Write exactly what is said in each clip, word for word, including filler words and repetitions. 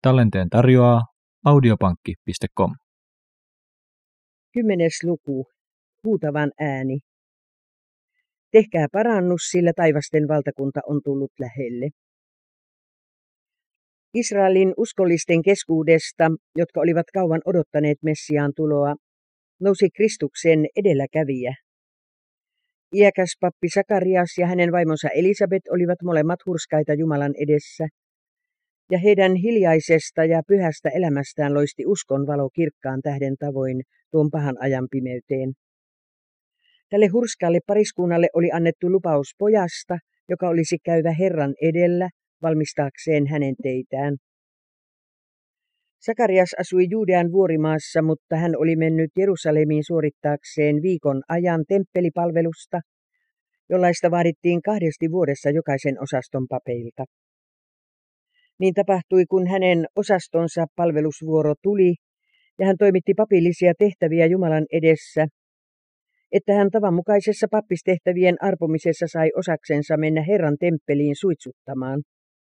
Tallenteen tarjoaa audiopankki piste com. Kymmenes luku. Huutavan ääni. Tehkää parannus, sillä taivasten valtakunta on tullut lähelle. Israelin uskollisten keskuudesta, jotka olivat kauan odottaneet Messiaan tuloa, nousi Kristuksen edelläkävijä. Iäkäs pappi Sakarias ja hänen vaimonsa Elisabet olivat molemmat hurskaita Jumalan edessä, ja heidän hiljaisesta ja pyhästä elämästään loisti uskon valo kirkkaan tähden tavoin tuon pahan ajan pimeyteen. Tälle hurskaalle pariskunnalle oli annettu lupaus pojasta, joka olisi käyvä Herran edellä valmistaakseen hänen teitään. Sakarias asui Juudean vuorimaassa, mutta hän oli mennyt Jerusalemiin suorittaakseen viikon ajan temppelipalvelusta, jollaista vaadittiin kahdesti vuodessa jokaisen osaston papeilta. Niin tapahtui, kun hänen osastonsa palvelusvuoro tuli, ja hän toimitti papillisia tehtäviä Jumalan edessä, että hän tavanmukaisessa pappistehtävien arpomisessa sai osaksensa mennä Herran temppeliin suitsuttamaan.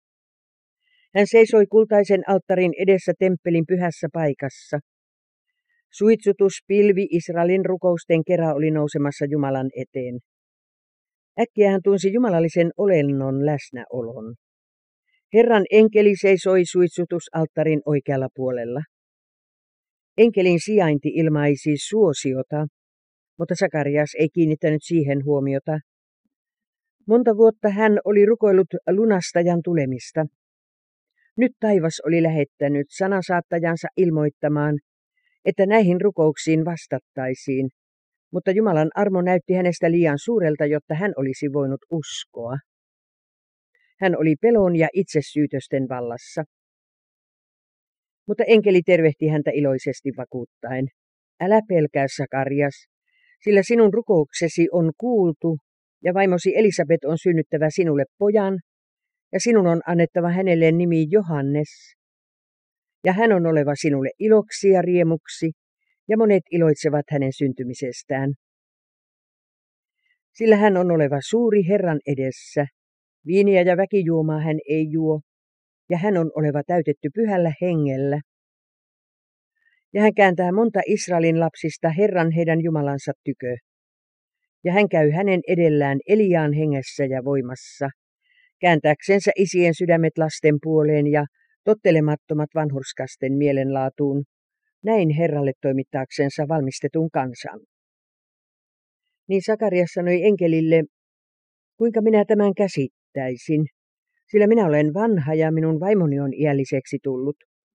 Hän seisoi kultaisen alttarin edessä temppelin pyhässä paikassa. Suitsutuspilvi Israelin rukousten kera oli nousemassa Jumalan eteen. Äkkiä hän tunsi jumalallisen olennon läsnäolon. Herran enkeli seisoi suitsutusalttarin oikealla puolella. Enkelin sijainti ilmaisi suosiota, mutta Sakarias ei kiinnittänyt siihen huomiota. Monta vuotta hän oli rukoillut lunastajan tulemista. Nyt taivas oli lähettänyt sanansaattajansa ilmoittamaan, että näihin rukouksiin vastattaisiin, mutta Jumalan armo näytti hänestä liian suurelta, jotta hän olisi voinut uskoa. Hän oli pelon ja itsesyytösten vallassa. Mutta enkeli tervehti häntä iloisesti vakuuttaen. Älä pelkää, Sakarias, sillä sinun rukouksesi on kuultu, ja vaimosi Elisabet on synnyttävä sinulle pojan, ja sinun on annettava hänelle nimi Johannes. Ja hän on oleva sinulle iloksi ja riemuksi, ja monet iloitsevat hänen syntymisestään. Sillä hän on oleva suuri Herran edessä, viiniä ja väkijuomaa hän ei juo, ja hän on oleva täytetty pyhällä hengellä. Ja hän kääntää monta Israelin lapsista Herran heidän Jumalansa tykö. Ja hän käy hänen edellään Eliaan hengessä ja voimassa, kääntääksensä isien sydämet lasten puoleen ja tottelemattomat vanhurskasten mielenlaatuun, näin Herralle toimittaaksensa valmistetun kansan. Niin Sakarias sanoi enkelille, kuinka minä tämän käsittäisin, sillä minä olen vanha ja minun vaimoni on iälliseksi tullut.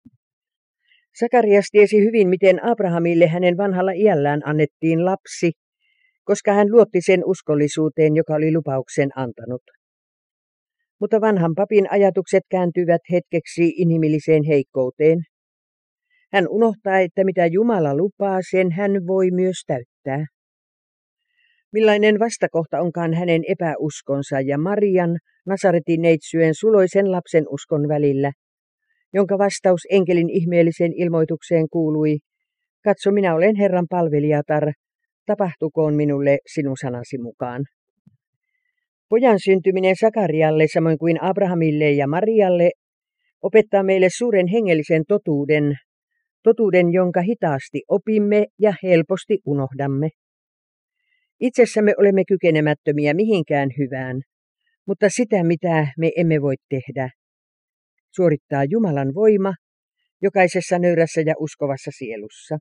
Sakarias tiesi hyvin, miten Abrahamille hänen vanhalla iällään annettiin lapsi, koska hän luotti sen uskollisuuteen, joka oli lupauksen antanut. Mutta vanhan papin ajatukset kääntyivät hetkeksi inhimilliseen heikkouteen. Hän unohtaa, että mitä Jumala lupaa, sen hän voi myös täyttää. Millainen vastakohta onkaan hänen epäuskonsa ja Marian, Nasaretin neitsyen suloisen lapsen uskon välillä, jonka vastaus enkelin ihmeellisen ilmoitukseen kuului, katso, minä olen Herran palvelijatar, tapahtukoon minulle sinun sanasi mukaan. Pojan syntyminen Sakarialle, samoin kuin Abrahamille ja Marialle, opettaa meille suuren hengellisen totuuden, totuuden, jonka hitaasti opimme ja helposti unohdamme. Itsessämme olemme kykenemättömiä mihinkään hyvään, mutta sitä, mitä me emme voi tehdä, suorittaa Jumalan voima jokaisessa nöyrässä ja uskovassa sielussa.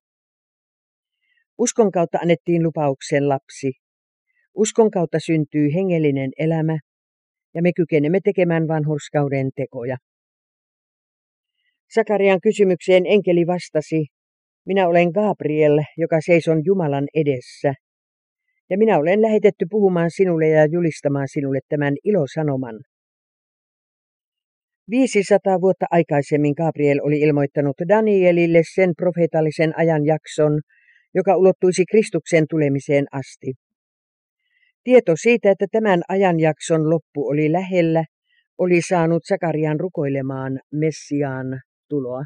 Uskon kautta annettiin lupauksen lapsi. Uskon kautta syntyy hengellinen elämä, ja me kykenemme tekemään vanhurskauden tekoja. Sakarian kysymykseen enkeli vastasi, minä olen Gabriel, joka seison Jumalan edessä, ja minä olen lähetetty puhumaan sinulle ja julistamaan sinulle tämän ilosanoman. viisisataa vuotta aikaisemmin Gabriel oli ilmoittanut Danielille sen profeetallisen ajanjakson, joka ulottuisi Kristuksen tulemiseen asti. Tieto siitä, että tämän ajanjakson loppu oli lähellä, oli saanut Sakarian rukoilemaan Messiaan tuloa.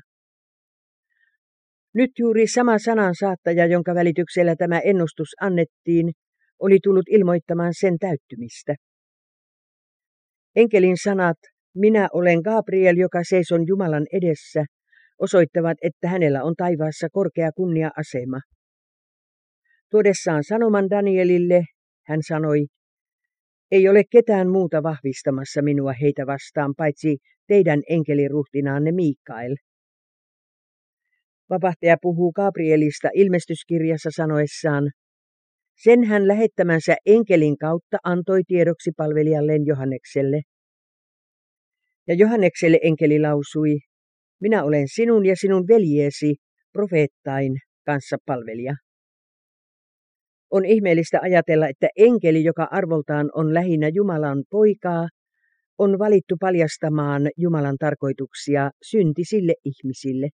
Nyt juuri sama sanansaattaja, jonka välityksellä tämä ennustus annettiin, oli tullut ilmoittamaan sen täyttymistä. Enkelin sanat, minä olen Gabriel, joka seison Jumalan edessä, osoittavat, että hänellä on taivaassa korkea kunnia-asema. Tuodessaan sanoman Danielille, hän sanoi, ei ole ketään muuta vahvistamassa minua heitä vastaan, paitsi teidän enkeliruhtinaanne Mikael. Vapahtaja puhuu Gabrielista ilmestyskirjassa sanoessaan, sen hän lähettämänsä enkelin kautta antoi tiedoksi palvelijalleen Johannekselle. Ja Johannekselle enkeli lausui, minä olen sinun ja sinun veljeesi, profeettain, kanssa palvelija. On ihmeellistä ajatella, että enkeli, joka arvoltaan on lähinnä Jumalan poikaa, on valittu paljastamaan Jumalan tarkoituksia syntisille ihmisille.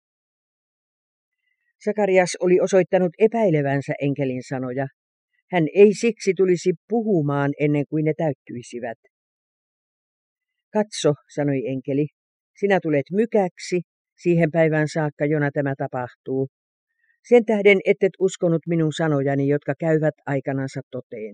Sakarias oli osoittanut epäilevänsä enkelin sanoja. Hän ei siksi tulisi puhumaan ennen kuin ne täyttyisivät. Katso, sanoi enkeli, sinä tulet mykäksi siihen päivään saakka, jona tämä tapahtuu. Sen tähden ettet uskonut minun sanojani, jotka käyvät aikanansa toteen.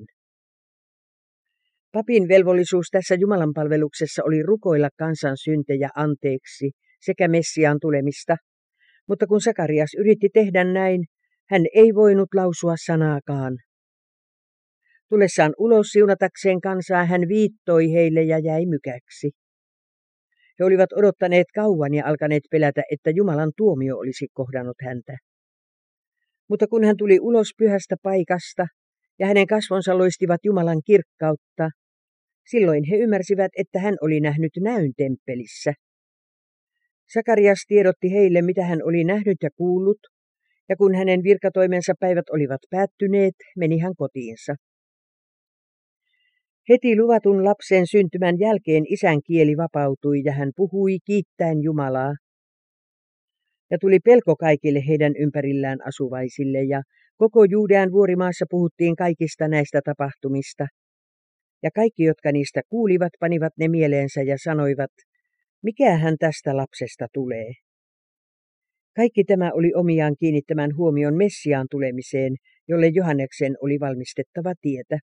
Papin velvollisuus tässä Jumalan palveluksessa oli rukoilla kansan syntejä anteeksi sekä Messiaan tulemista, mutta kun Sakarias yritti tehdä näin, hän ei voinut lausua sanaakaan. Tulessaan ulos siunatakseen kansaa hän viittoi heille ja jäi mykäksi. He olivat odottaneet kauan ja alkaneet pelätä, että Jumalan tuomio olisi kohdannut häntä. Mutta kun hän tuli ulos pyhästä paikasta ja hänen kasvonsa loistivat Jumalan kirkkautta, silloin he ymmärsivät, että hän oli nähnyt näyn temppelissä. Sakarias tiedotti heille, mitä hän oli nähnyt ja kuullut, ja kun hänen virkatoimensa päivät olivat päättyneet, meni hän kotiinsa. Heti luvatun lapsen syntymän jälkeen isän kieli vapautui ja hän puhui kiittäen Jumalaa. Ja tuli pelko kaikille heidän ympärillään asuvaisille ja koko Juudean vuorimaassa puhuttiin kaikista näistä tapahtumista. Ja kaikki, jotka niistä kuulivat, panivat ne mieleensä ja sanoivat, mikähän tästä lapsesta tulee. Kaikki tämä oli omiaan kiinnittämään huomion Messiaan tulemiseen, jolle Johanneksen oli valmistettava tietä.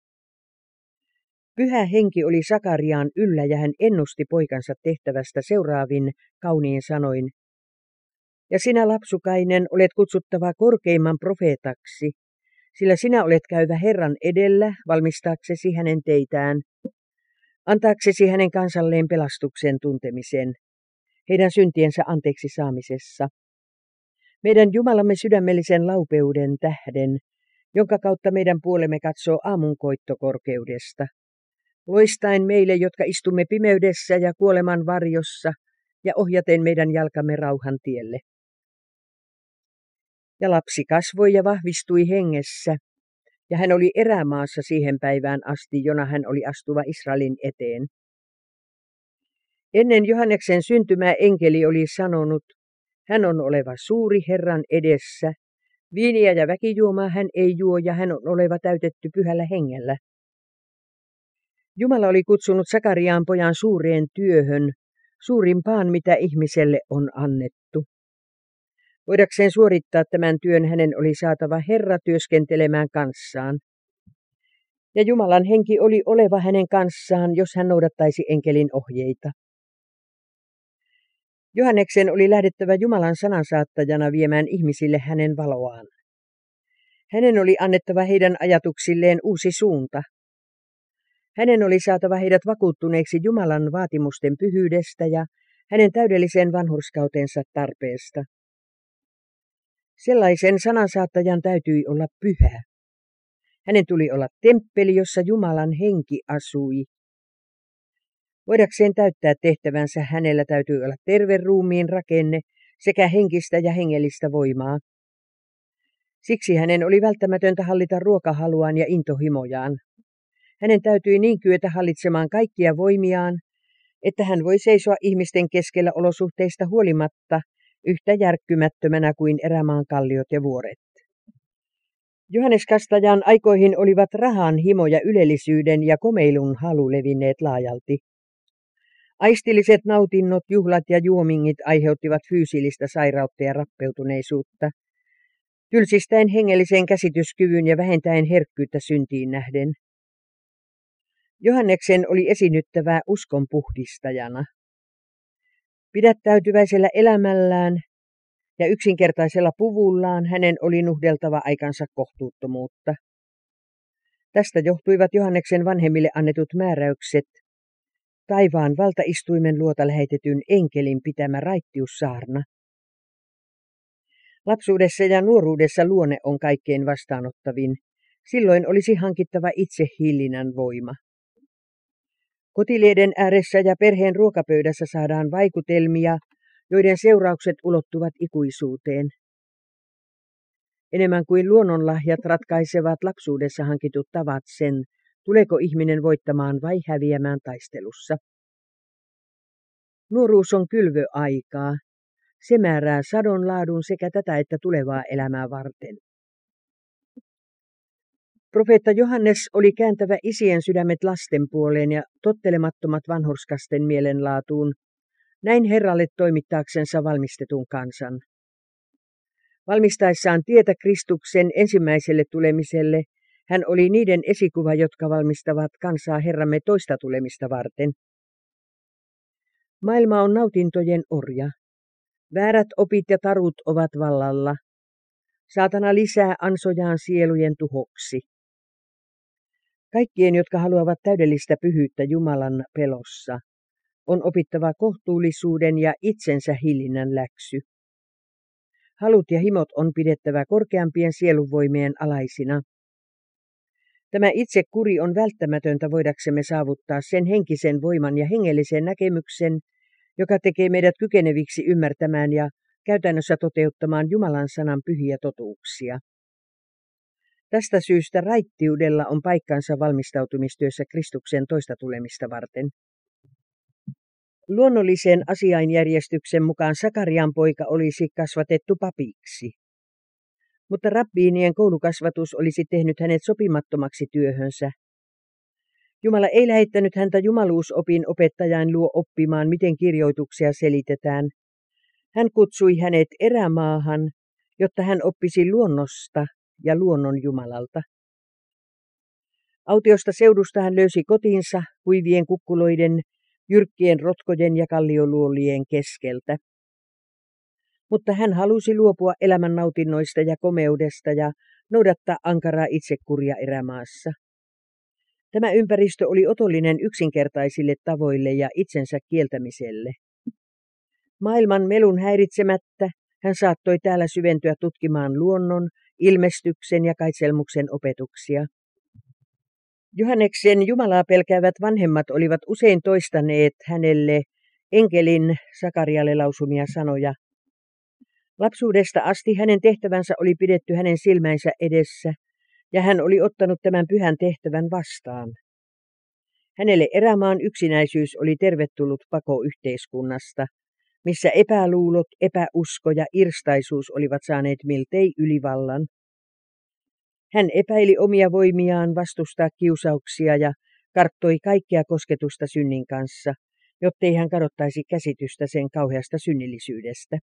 Pyhä henki oli Sakariaan yllä ja hän ennusti poikansa tehtävästä seuraavin kauniin sanoin. Ja sinä, lapsukainen, olet kutsuttava korkeimman profeetaksi, sillä sinä olet käyvä Herran edellä valmistaaksesi hänen teitään, antaaksesi hänen kansalleen pelastuksen tuntemisen, heidän syntiensä anteeksi saamisessa. Meidän Jumalamme sydämellisen laupeuden tähden, jonka kautta meidän puolemme katsoo aamunkoittokorkeudesta, loistaen meille, jotka istumme pimeydessä ja kuoleman varjossa, ja ohjaten meidän jalkamme rauhan tielle. Ja lapsi kasvoi ja vahvistui hengessä, ja hän oli erämaassa siihen päivään asti, jona hän oli astuva Israelin eteen. Ennen Johanneksen syntymää enkeli oli sanonut, hän on oleva suuri Herran edessä, viiniä ja väkijuomaa hän ei juo ja hän on oleva täytetty pyhällä hengellä. Jumala oli kutsunut Sakariaan pojan suureen työhön, suurimpaan mitä ihmiselle on annettu. Voidakseen suorittaa tämän työn hänen oli saatava Herra työskentelemään kanssaan. Ja Jumalan henki oli oleva hänen kanssaan, jos hän noudattaisi enkelin ohjeita. Johanneksen oli lähdettävä Jumalan sanansaattajana viemään ihmisille hänen valoaan. Hänen oli annettava heidän ajatuksilleen uusi suunta. Hänen oli saatava heidät vakuuttuneiksi Jumalan vaatimusten pyhyydestä ja hänen täydellisen vanhurskautensa tarpeesta. Sellaisen sanansaattajan täytyi olla pyhä. Hänen tuli olla temppeli, jossa Jumalan henki asui. Voidakseen täyttää tehtävänsä hänellä täytyy olla terve ruumiin rakenne sekä henkistä ja hengellistä voimaa. Siksi hänen oli välttämätöntä hallita ruokahaluaan ja intohimojaan. Hänen täytyi niin kyetä hallitsemaan kaikkia voimiaan, että hän voi seisoa ihmisten keskellä olosuhteista huolimatta yhtä järkkymättömänä kuin erämaan kalliot ja vuoret. Johannes Kastajan aikoihin olivat rahan himo ja ylellisyyden ja komeilun halu levinneet laajalti. Aistilliset nautinnot, juhlat ja juomingit aiheuttivat fyysillistä sairautta ja rappeutuneisuutta, tylsistäen hengellisen käsityskyvyn ja vähentäen herkkyyttä syntiin nähden. Johanneksen oli esiinnyttävä uskon puhdistajana. Pidättäytyväisellä elämällään ja yksinkertaisella puvullaan hänen oli nuhdeltava aikansa kohtuuttomuutta. Tästä johtuivat Johanneksen vanhemmille annetut määräykset, taivaan valtaistuimen luota lähetetyn enkelin pitämä raittiussaarna. Lapsuudessa ja nuoruudessa luonne on kaikkein vastaanottavin. Silloin olisi hankittava itse hillinnän voima. Kotilieden ääressä ja perheen ruokapöydässä saadaan vaikutelmia, joiden seuraukset ulottuvat ikuisuuteen. Enemmän kuin luonnonlahjat ratkaisevat lapsuudessa hankitut tavat sen, tuleeko ihminen voittamaan vai häviämään taistelussa. Nuoruus on kylvöaikaa. Se määrää sadon laadun sekä tätä että tulevaa elämää varten. Profeetta Johannes oli kääntävä isien sydämet lasten puoleen ja tottelemattomat vanhurskasten mielenlaatuun, näin Herralle toimittaaksensa valmistetun kansan. Valmistaessaan tietä Kristuksen ensimmäiselle tulemiselle, hän oli niiden esikuva, jotka valmistavat kansaa Herramme toista tulemista varten. Maailma on nautintojen orja. Väärät opit ja tarut ovat vallalla. Saatana lisää ansojaan sielujen tuhoksi. Kaikkien, jotka haluavat täydellistä pyhyyttä Jumalan pelossa, on opittava kohtuullisuuden ja itsensä hillinnän läksy. Halut ja himot on pidettävä korkeampien sielunvoimien alaisina. Tämä itsekuri on välttämätöntä voidaksemme saavuttaa sen henkisen voiman ja hengellisen näkemyksen, joka tekee meidät kykeneviksi ymmärtämään ja käytännössä toteuttamaan Jumalan sanan pyhiä totuuksia. Tästä syystä raittiudella on paikkansa valmistautumistyössä Kristuksen toista tulemista varten. Luonnollisen asiainjärjestyksen mukaan Sakarian poika olisi kasvatettu papiksi, mutta rabbiinien koulukasvatus olisi tehnyt hänet sopimattomaksi työhönsä. Jumala ei lähettänyt häntä jumaluusopin opettajan luo oppimaan, miten kirjoituksia selitetään. Hän kutsui hänet erämaahan, jotta hän oppisi luonnosta ja luonnon Jumalalta. Autiosta seudusta hän löysi kotinsa kuivien kukkuloiden, jyrkkien rotkojen ja kallioluolien keskeltä. Mutta hän halusi luopua elämän nautinnoista ja komeudesta ja noudattaa ankaraa itsekuria erämaassa. Tämä ympäristö oli otollinen yksinkertaisille tavoille ja itsensä kieltämiselle. Maailman melun häiritsemättä hän saattoi täällä syventyä tutkimaan luonnon, ilmestyksen ja kaitselmuksen opetuksia. Johanneksen Jumalaa pelkäävät vanhemmat olivat usein toistaneet hänelle enkelin Sakarialle lausumia sanoja. Lapsuudesta asti hänen tehtävänsä oli pidetty hänen silmäinsä edessä, ja hän oli ottanut tämän pyhän tehtävän vastaan. Hänelle erämaan yksinäisyys oli tervetullut pako yhteiskunnasta, missä epäluulot, epäusko ja irstaisuus olivat saaneet miltei ylivallan. Hän epäili omia voimiaan vastustaa kiusauksia ja karttoi kaikkea kosketusta synnin kanssa, jottei hän kadottaisi käsitystä sen kauheasta synnillisyydestä.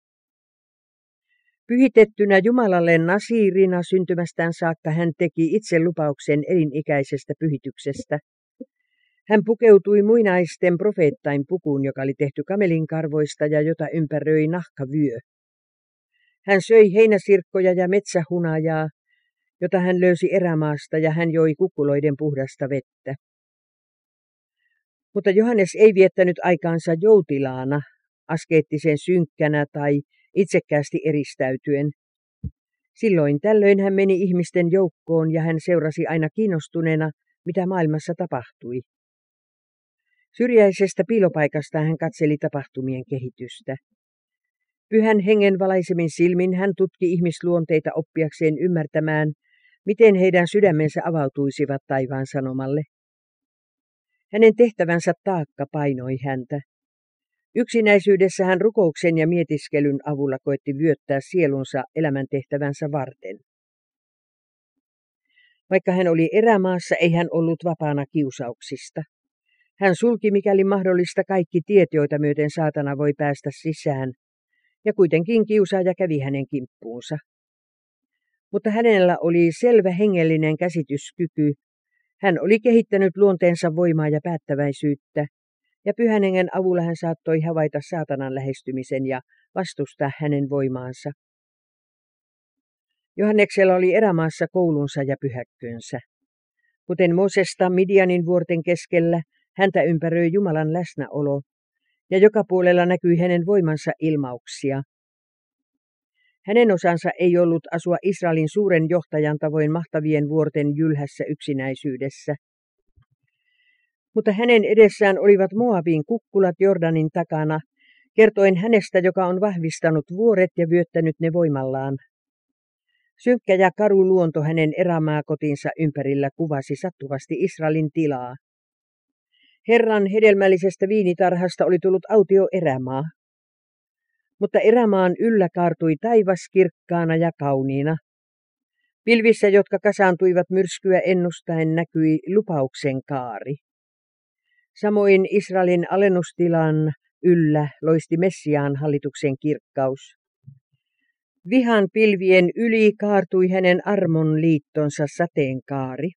Pyhitettynä Jumalalle nasiirina syntymästään saakka hän teki itse lupauksen elinikäisestä pyhityksestä. Hän pukeutui muinaisten profeettain pukuun, joka oli tehty kamelin karvoista ja jota ympäröi nahkavyö. Hän söi heinäsirkkoja ja metsähunajaa, jota hän löysi erämaasta, ja hän joi kukkuloiden puhdasta vettä. Mutta Johannes ei viettänyt aikaansa joutilaana, askeettisen synkkänä tai itsekkäästi eristäytyen. Silloin tällöin hän meni ihmisten joukkoon ja hän seurasi aina kiinnostuneena, mitä maailmassa tapahtui. Syrjäisestä piilopaikastaan hän katseli tapahtumien kehitystä. Pyhän hengen valaisemin silmin hän tutki ihmisluonteita oppiakseen ymmärtämään, miten heidän sydämensä avautuisivat taivaan sanomalle. Hänen tehtävänsä taakka painoi häntä. Yksinäisyydessä hän rukouksen ja mietiskelyn avulla koetti vyöttää sielunsa elämäntehtävänsä varten. Vaikka hän oli erämaassa, ei hän ollut vapaana kiusauksista. Hän sulki mikäli mahdollista kaikki tiet, joita myöten saatana voi päästä sisään, ja kuitenkin kiusaaja kävi hänen kimppuunsa. Mutta hänellä oli selvä hengellinen käsityskyky. Hän oli kehittänyt luonteensa voimaa ja päättäväisyyttä, ja Pyhän Hengen avulla hän saattoi havaita saatanan lähestymisen ja vastustaa hänen voimaansa. Johanneksella oli erämaassa koulunsa ja pyhäkkönsä. Kuten Moosesta Midianin vuorten keskellä, häntä ympäröi Jumalan läsnäolo, ja joka puolella näkyi hänen voimansa ilmauksia. Hänen osansa ei ollut asua Israelin suuren johtajan tavoin mahtavien vuorten jylhässä yksinäisyydessä. Mutta hänen edessään olivat Moabin kukkulat Jordanin takana, kertoen hänestä, joka on vahvistanut vuoret ja vyöttänyt ne voimallaan. Synkkä ja karu luonto hänen erämaakotinsa ympärillä kuvasi sattuvasti Israelin tilaa. Herran hedelmällisestä viinitarhasta oli tullut autio erämaa. Mutta erämaan yllä kaartui taivas kirkkaana ja kauniina. Pilvissä, jotka kasaantuivat myrskyä ennustaen, näkyi lupauksen kaari. Samoin Israelin alennustilan yllä loisti Messiaan hallituksen kirkkaus. Vihan pilvien yli kaartui hänen armon liittonsa sateenkaari.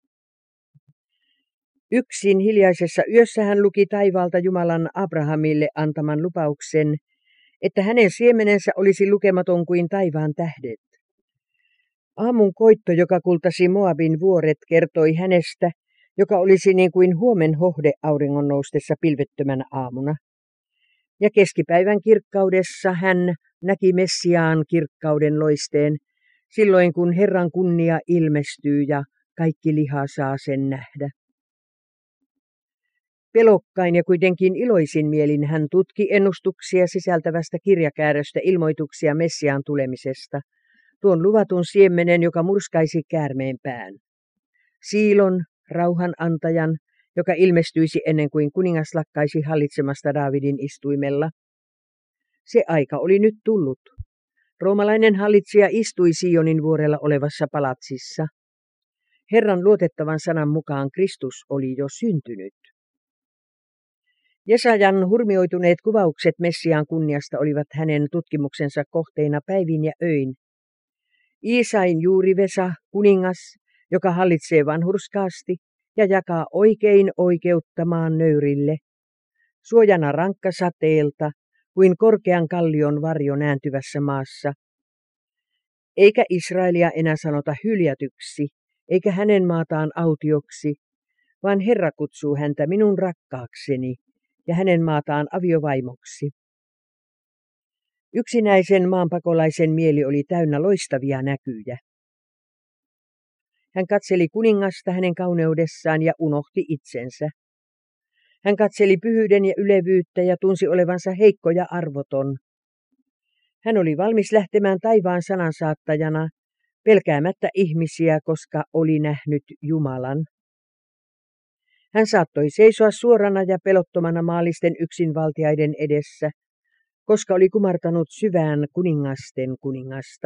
Yksin hiljaisessa yössä hän luki taivaalta Jumalan Abrahamille antaman lupauksen, että hänen siemenensä olisi lukematon kuin taivaan tähdet. Aamun koitto, joka kultasi Moabin vuoret, kertoi hänestä, joka olisi niin kuin huomen hohde auringon noustessa pilvettömänä aamuna. Ja keskipäivän kirkkaudessa hän näki Messiaan kirkkauden loisteen, silloin kun Herran kunnia ilmestyy ja kaikki liha saa sen nähdä. Pelokkain ja kuitenkin iloisin mielin hän tutki ennustuksia sisältävästä kirjakääröstä ilmoituksia Messiaan tulemisesta, tuon luvatun siemenen, joka murskaisi käärmeen pään. Siilon, rauhan antajan, joka ilmestyisi ennen kuin kuningas lakkaisi hallitsemasta Daavidin istuimella. Se aika oli nyt tullut. Roomalainen hallitsija istui Sionin vuorella olevassa palatsissa. Herran luotettavan sanan mukaan Kristus oli jo syntynyt. Jesajan hurmioituneet kuvaukset Messiaan kunniasta olivat hänen tutkimuksensa kohteina päivin ja öin. Iisain juuri Vesa, kuningas, joka hallitsee vanhurskaasti ja jakaa oikein oikeuttamaan nöyrille, suojana rankka sateelta, kuin korkean kallion varjo nääntyvässä maassa. Eikä Israelia enää sanota hyljätyksi, eikä hänen maataan autioksi, vaan Herra kutsuu häntä minun rakkaakseni ja hänen maataan aviovaimoksi. Yksinäisen maanpakolaisen mieli oli täynnä loistavia näkyjä. Hän katseli kuningasta hänen kauneudessaan ja unohti itsensä. Hän katseli pyhyyden ja ylevyyttä ja tunsi olevansa heikko ja arvoton. Hän oli valmis lähtemään taivaan sanansaattajana, pelkäämättä ihmisiä, koska oli nähnyt Jumalan. Hän saattoi seisoa suorana ja pelottomana maallisten yksinvaltiaiden edessä, koska oli kumartanut syvään kuningasten kuningasta.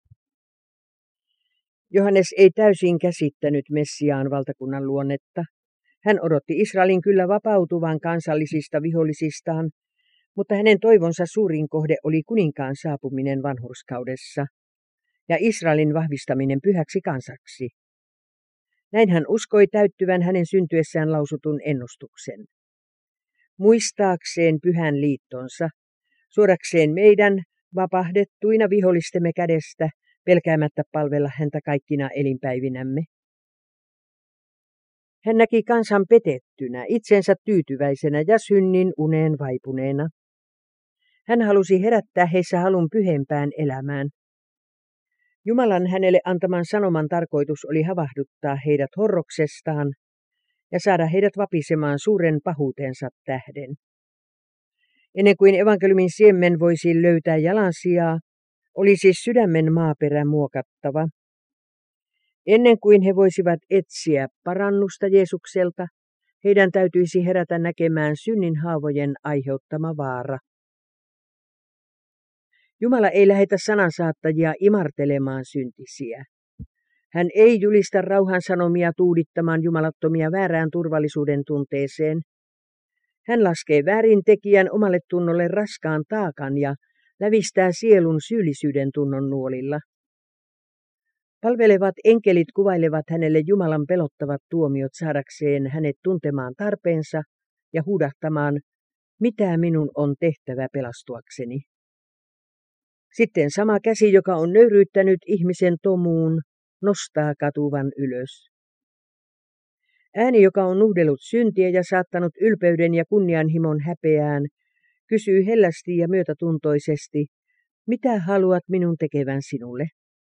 Johannes ei täysin käsittänyt Messiaan valtakunnan luonnetta. Hän odotti Israelin kyllä vapautuvan kansallisista vihollisistaan, mutta hänen toivonsa suurin kohde oli kuninkaan saapuminen vanhurskaudessa ja Israelin vahvistaminen pyhäksi kansaksi. Näin hän uskoi täyttyvän hänen syntyessään lausutun ennustuksen. Muistaakseen pyhän liittonsa, suodakseen meidän vapahdettuina vihollistemme kädestä, pelkäämättä palvella häntä kaikkina elinpäivinämme. Hän näki kansan petettynä, itsensä tyytyväisenä ja synnin uneen vaipuneena. Hän halusi herättää heissä halun pyhempään elämään. Jumalan hänelle antaman sanoman tarkoitus oli havahduttaa heidät horroksestaan ja saada heidät vapisemaan suuren pahuutensa tähden. Ennen kuin evankeliumin siemen voisi löytää jalansijaa, oli siis sydämen maaperä muokattava. Ennen kuin he voisivat etsiä parannusta Jeesukselta, heidän täytyisi herätä näkemään synnin haavojen aiheuttama vaara. Jumala ei lähetä sanansaattajia imartelemaan syntisiä. Hän ei julista rauhan sanomia tuudittamaan jumalattomia väärään turvallisuuden tunteeseen. Hän laskee väärintekijän omalle tunnolle raskaan taakan ja lävistää sielun syyllisyyden tunnon nuolilla. Palvelevat enkelit kuvailevat hänelle Jumalan pelottavat tuomiot saadakseen hänet tuntemaan tarpeensa ja huudahtamaan, mitä minun on tehtävä pelastuakseni? Sitten sama käsi, joka on nöyryyttänyt ihmisen tomuun, nostaa katuvan ylös. Ääni, joka on nuhdellut syntiä ja saattanut ylpeyden ja kunnianhimon häpeään, kysyy hellästi ja myötätuntoisesti, mitä haluat minun tekevän sinulle?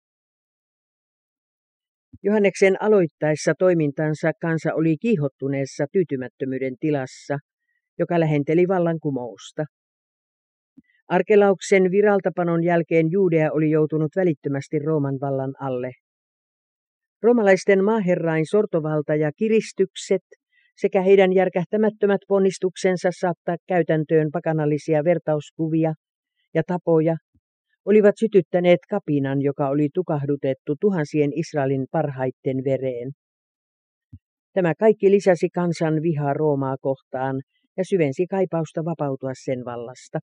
Johanneksen aloittaessa toimintansa kansa oli kiihottuneessa tyytymättömyyden tilassa, joka lähenteli vallankumousta. Arkelauksen viraltapanon jälkeen Judea oli joutunut välittömästi Rooman vallan alle. Roomalaisten maaherrain sortovalta ja kiristykset sekä heidän järkähtämättömät ponnistuksensa saattaa käytäntöön pakanallisia vertauskuvia ja tapoja olivat sytyttäneet kapinan, joka oli tukahdutettu tuhansien Israelin parhaitten vereen. Tämä kaikki lisäsi kansan vihaa Roomaa kohtaan ja syvensi kaipausta vapautua sen vallasta.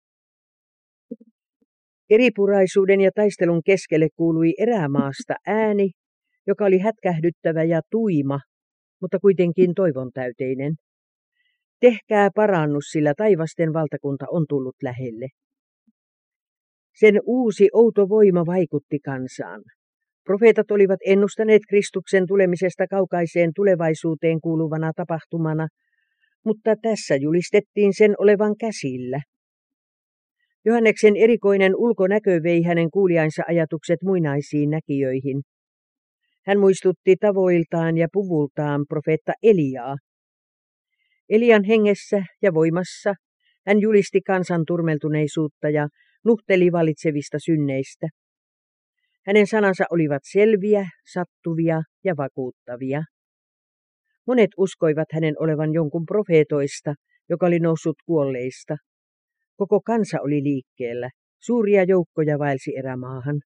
Eripuraisuuden ja taistelun keskelle kuului erämaasta ääni, joka oli hätkähdyttävä ja tuima, mutta kuitenkin toivontäyteinen. Tehkää parannus, sillä taivasten valtakunta on tullut lähelle. Sen uusi outo voima vaikutti kansaan. Profeetat olivat ennustaneet Kristuksen tulemisesta kaukaiseen tulevaisuuteen kuuluvana tapahtumana, mutta tässä julistettiin sen olevan käsillä. Johanneksen erikoinen ulkonäkö vei hänen kuulijainsa ajatukset muinaisiin näkijöihin. Hän muistutti tavoiltaan ja puvultaan profeetta Eliaa. Elian hengessä ja voimassa hän julisti kansan turmeltuneisuutta ja nuhteli valitsevista synneistä. Hänen sanansa olivat selviä, sattuvia ja vakuuttavia. Monet uskoivat hänen olevan jonkun profeetoista, joka oli noussut kuolleista. Koko kansa oli liikkeellä, suuria joukkoja vaelsi erämaahan.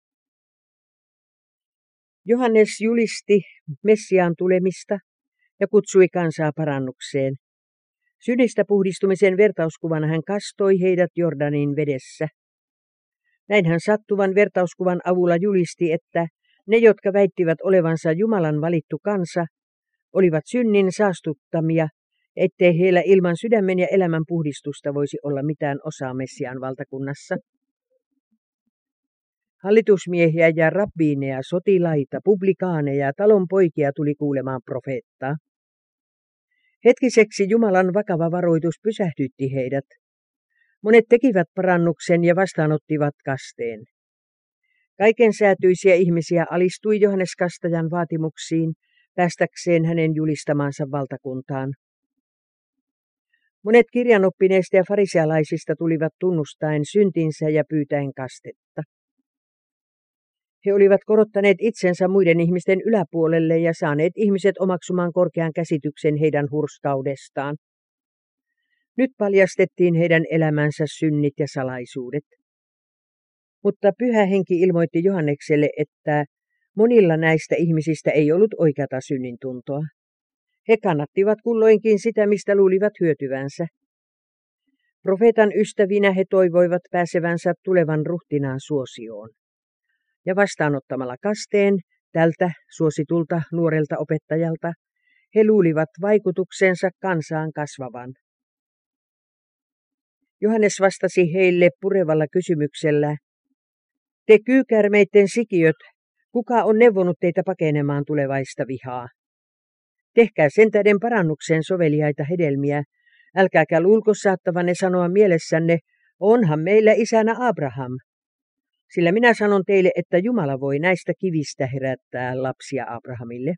Johannes julisti Messiaan tulemista ja kutsui kansaa parannukseen. Synnistä puhdistumisen vertauskuvana hän kastoi heidät Jordanin vedessä. Näin hän sattuvan vertauskuvan avulla julisti, että ne, jotka väittivät olevansa Jumalan valittu kansa, olivat synnin saastuttamia, ettei heillä ilman sydämen ja elämän puhdistusta voisi olla mitään osaa Messiaan valtakunnassa. Hallitusmiehiä ja rabbiineja, sotilaita, publikaaneja ja talonpoikia tuli kuulemaan profeettaa. Hetkiseksi Jumalan vakava varoitus pysähdytti heidät. Monet tekivät parannuksen ja vastaanottivat kasteen. Kaiken säätyisiä ihmisiä alistui Johannes Kastajan vaatimuksiin päästäkseen hänen julistamaansa valtakuntaan. Monet kirjanoppineista ja farisealaisista tulivat tunnustaen syntinsä ja pyytäen kastetta. He olivat korottaneet itsensä muiden ihmisten yläpuolelle ja saaneet ihmiset omaksumaan korkean käsityksen heidän hurskaudestaan. Nyt paljastettiin heidän elämänsä synnit ja salaisuudet. Mutta Pyhä Henki ilmoitti Johannekselle, että monilla näistä ihmisistä ei ollut oikeata synnintuntoa. He kannattivat kulloinkin sitä, mistä luulivat hyötyvänsä. Profeetan ystävinä he toivoivat pääsevänsä tulevan ruhtinaan suosioon. Ja vastaanottamalla kasteen tältä suositulta nuorelta opettajalta, he luulivat vaikutuksensa kansaan kasvavan. Johannes vastasi heille purevalla kysymyksellä, te kyykärmeitten sikiöt, kuka on neuvonut teitä pakenemaan tulevaista vihaa? Tehkää sen tähden parannuksen soveliaita hedelmiä, älkääkä luulko saattavanne sanoa mielessänne, onhan meillä isänä Abraham. Sillä minä sanon teille, että Jumala voi näistä kivistä herättää lapsia Abrahamille.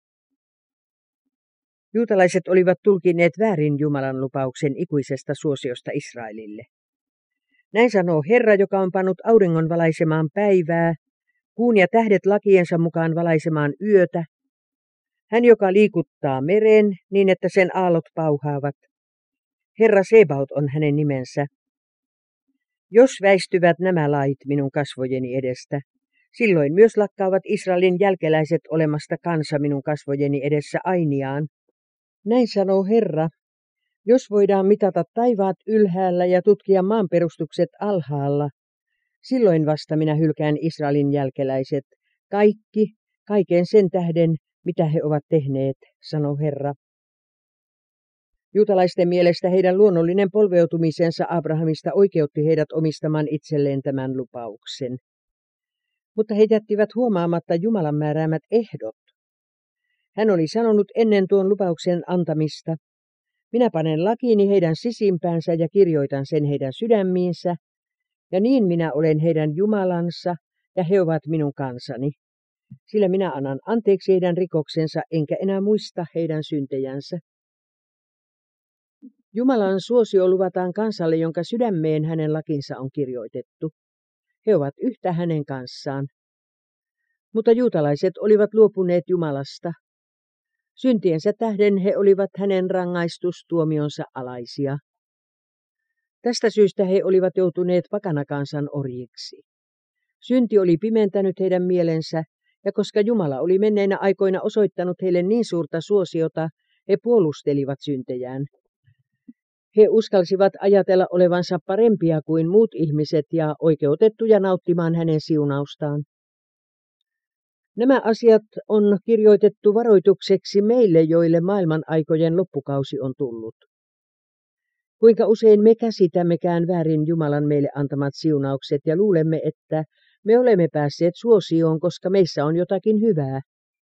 Juutalaiset olivat tulkineet väärin Jumalan lupauksen ikuisesta suosiosta Israelille. Näin sanoo Herra, joka on pannut auringon valaisemaan päivää, kuun ja tähdet lakiensa mukaan valaisemaan yötä. Hän, joka liikuttaa meren niin, että sen aallot pauhaavat. Herra Sebaot on hänen nimensä. Jos väistyvät nämä lait minun kasvojeni edestä, silloin myös lakkaavat Israelin jälkeläiset olemasta kansa minun kasvojeni edessä ainiaan. Näin sanoo Herra, jos voidaan mitata taivaat ylhäällä ja tutkia maan perustukset alhaalla, silloin vasta minä hylkään Israelin jälkeläiset, kaikki, kaiken sen tähden, mitä he ovat tehneet, sanoo Herra. Juutalaisten mielestä heidän luonnollinen polveutumisensa Abrahamista oikeutti heidät omistamaan itselleen tämän lupauksen. Mutta he jättivät huomaamatta Jumalan määräämät ehdot. Hän oli sanonut ennen tuon lupauksen antamista: minä panen lakiini heidän sisimpäänsä ja kirjoitan sen heidän sydämiinsä, ja niin minä olen heidän Jumalansa, ja he ovat minun kansani. Sillä minä annan anteeksi heidän rikoksensa, enkä enää muista heidän syntejänsä. Jumalan suosio luvataan kansalle, jonka sydämeen hänen lakinsa on kirjoitettu. He ovat yhtä hänen kanssaan. Mutta juutalaiset olivat luopuneet Jumalasta. Syntiensä tähden he olivat hänen rangaistustuomionsa alaisia. Tästä syystä he olivat joutuneet pakanakansan orjiksi. Synti oli pimentänyt heidän mielensä, ja koska Jumala oli menneinä aikoina osoittanut heille niin suurta suosiota, he puolustelivat syntejään. He uskalsivat ajatella olevansa parempia kuin muut ihmiset ja oikeutettuja nauttimaan hänen siunaustaan. Nämä asiat on kirjoitettu varoitukseksi meille, joille maailman aikojen loppukausi on tullut. Kuinka usein me käsitämmekään väärin Jumalan meille antamat siunaukset ja luulemme, että me olemme päässeet suosioon, koska meissä on jotakin hyvää.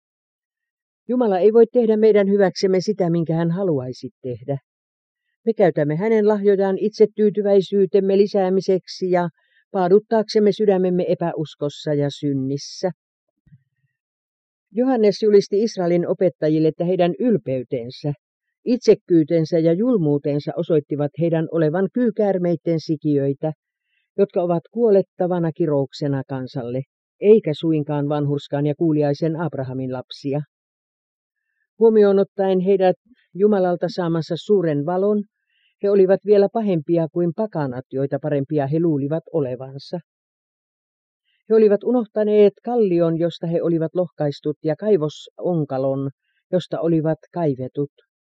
Jumala ei voi tehdä meidän hyväksemme sitä, minkä hän haluaisi tehdä. Me käytämme hänen lahjojaan itsetyytyväisyytemme lisäämiseksi ja paaduttaaksemme sydämemme epäuskossa ja synnissä. Johannes julisti Israelin opettajille, että heidän ylpeytensä, itsekkyytensä ja julmuutensa osoittivat heidän olevan kyykäärmeitten sikiöitä, jotka ovat kuolettavana kirouksena kansalle, eikä suinkaan vanhurskaan ja kuuliaisen Abrahamin lapsia. Huomioon ottaen heidät Jumalalta saamansa suuren valon, he olivat vielä pahempia kuin pakanat, joita parempia he luulivat olevansa. He olivat unohtaneet kallion, josta he olivat lohkaistut, ja kaivosonkalon, josta olivat kaivetut.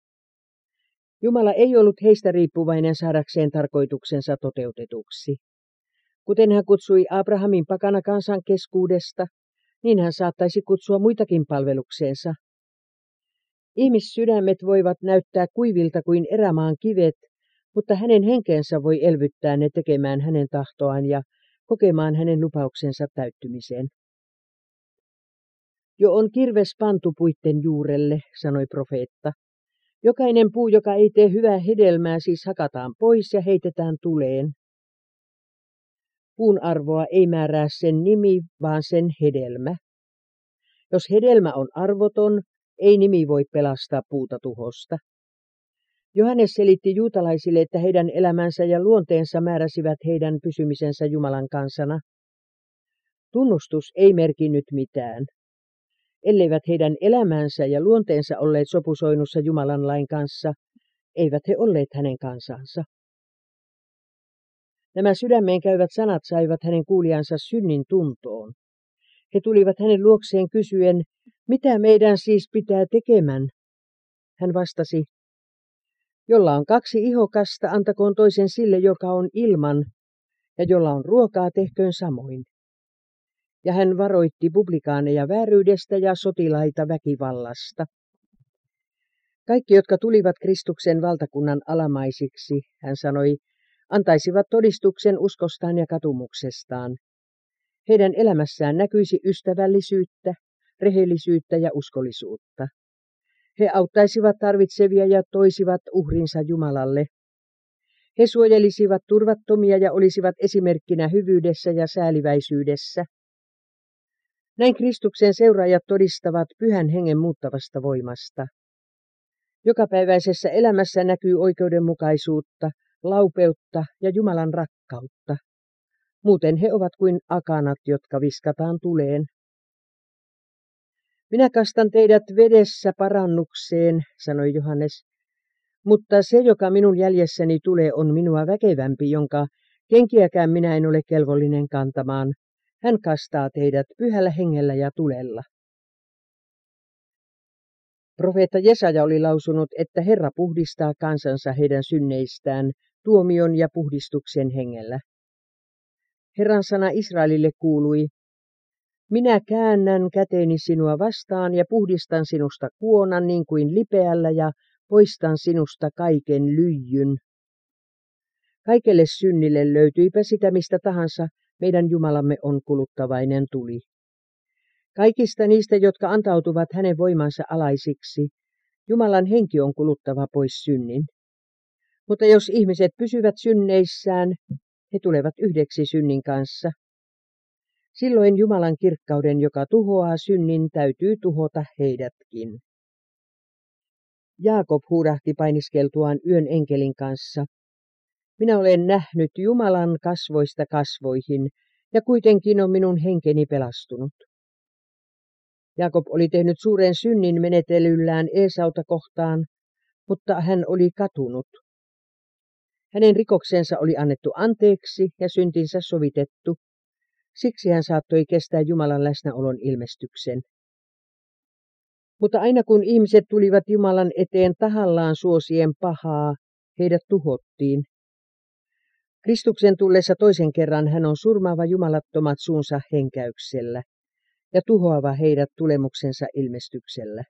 Jumala ei ollut heistä riippuvainen saadakseen tarkoituksensa toteutetuksi. Kuten hän kutsui Abrahamin pakana kansan keskuudesta, niin hän saattaisi kutsua muitakin palvelukseensa. Ihmissydämet voivat näyttää kuivilta kuin erämaan kivet, mutta hänen henkensä voi elvyttää ne tekemään hänen tahtoaan ja kokemaan hänen lupauksensa täyttymiseen. Jo on kirves pantu puitten juurelle, sanoi profeetta. Jokainen puu, joka ei tee hyvää hedelmää, siis hakataan pois ja heitetään tuleen. Puun arvoa ei määrää sen nimi, vaan sen hedelmä. Jos hedelmä on arvoton, ei nimi voi pelastaa puuta tuhosta. Johannes selitti juutalaisille, että heidän elämänsä ja luonteensa määräsivät heidän pysymisensä Jumalan kansana. Tunnustus ei merkinnyt mitään. Elleivät heidän elämänsä ja luonteensa olleet sopusoinnussa Jumalan lain kanssa, eivät he olleet hänen kansansa. Nämä sydämeen käyvät sanat saivat hänen kuulijansa synnin tuntoon. He tulivat hänen luokseen kysyen, mitä meidän siis pitää tekemään? Hän vastasi, jolla on kaksi ihokasta, antakoon toisen sille, joka on ilman, ja jolla on ruokaa, tehköön samoin. Ja hän varoitti publikaaneja vääryydestä ja sotilaita väkivallasta. Kaikki, jotka tulivat Kristuksen valtakunnan alamaisiksi, hän sanoi, antaisivat todistuksen uskostaan ja katumuksestaan. Heidän elämässään näkyisi ystävällisyyttä, rehellisyyttä ja uskollisuutta. He auttaisivat tarvitsevia ja toisivat uhrinsa Jumalalle. He suojelisivat turvattomia ja olisivat esimerkkinä hyvyydessä ja sääliväisyydessä. Näin Kristuksen seuraajat todistavat Pyhän Hengen muuttavasta voimasta. Jokapäiväisessä elämässä näkyy oikeudenmukaisuutta, laupeutta ja Jumalan rakkautta. Muuten he ovat kuin akanat, jotka viskataan tuleen. Minä kastan teidät vedessä parannukseen, sanoi Johannes, mutta se, joka minun jäljessäni tulee, on minua väkevämpi, jonka kenkiäkään minä en ole kelvollinen kantamaan. Hän kastaa teidät pyhällä hengellä ja tulella. Profeetta Jesaja oli lausunut, että Herra puhdistaa kansansa heidän synneistään tuomion ja puhdistuksen hengellä. Herran sana Israelille kuului, minä käännän käteeni sinua vastaan ja puhdistan sinusta kuonan niin kuin lipeällä ja poistan sinusta kaiken lyijyn. Kaikelle synnille löytyipä sitä mistä tahansa, meidän Jumalamme on kuluttavainen tuli. Kaikista niistä, jotka antautuvat hänen voimansa alaisiksi, Jumalan henki on kuluttava pois synnin. Mutta jos ihmiset pysyvät synneissään, he tulevat yhdeksi synnin kanssa. Silloin Jumalan kirkkauden, joka tuhoaa synnin, täytyy tuhota heidätkin. Jaakob huudahti painiskeltuaan yön enkelin kanssa. Minä olen nähnyt Jumalan kasvoista kasvoihin, ja kuitenkin on minun henkeni pelastunut. Jaakob oli tehnyt suuren synnin menetelyllään Eesauta kohtaan, mutta hän oli katunut. Hänen rikoksensa oli annettu anteeksi ja syntinsä sovitettu. Siksi hän saattoi kestää Jumalan läsnäolon ilmestyksen. Mutta aina kun ihmiset tulivat Jumalan eteen tahallaan suosien pahaa, heidät tuhottiin. Kristuksen tullessa toisen kerran hän on surmaava jumalattomat suunsa henkäyksellä ja tuhoava heidät tulemuksensa ilmestyksellä.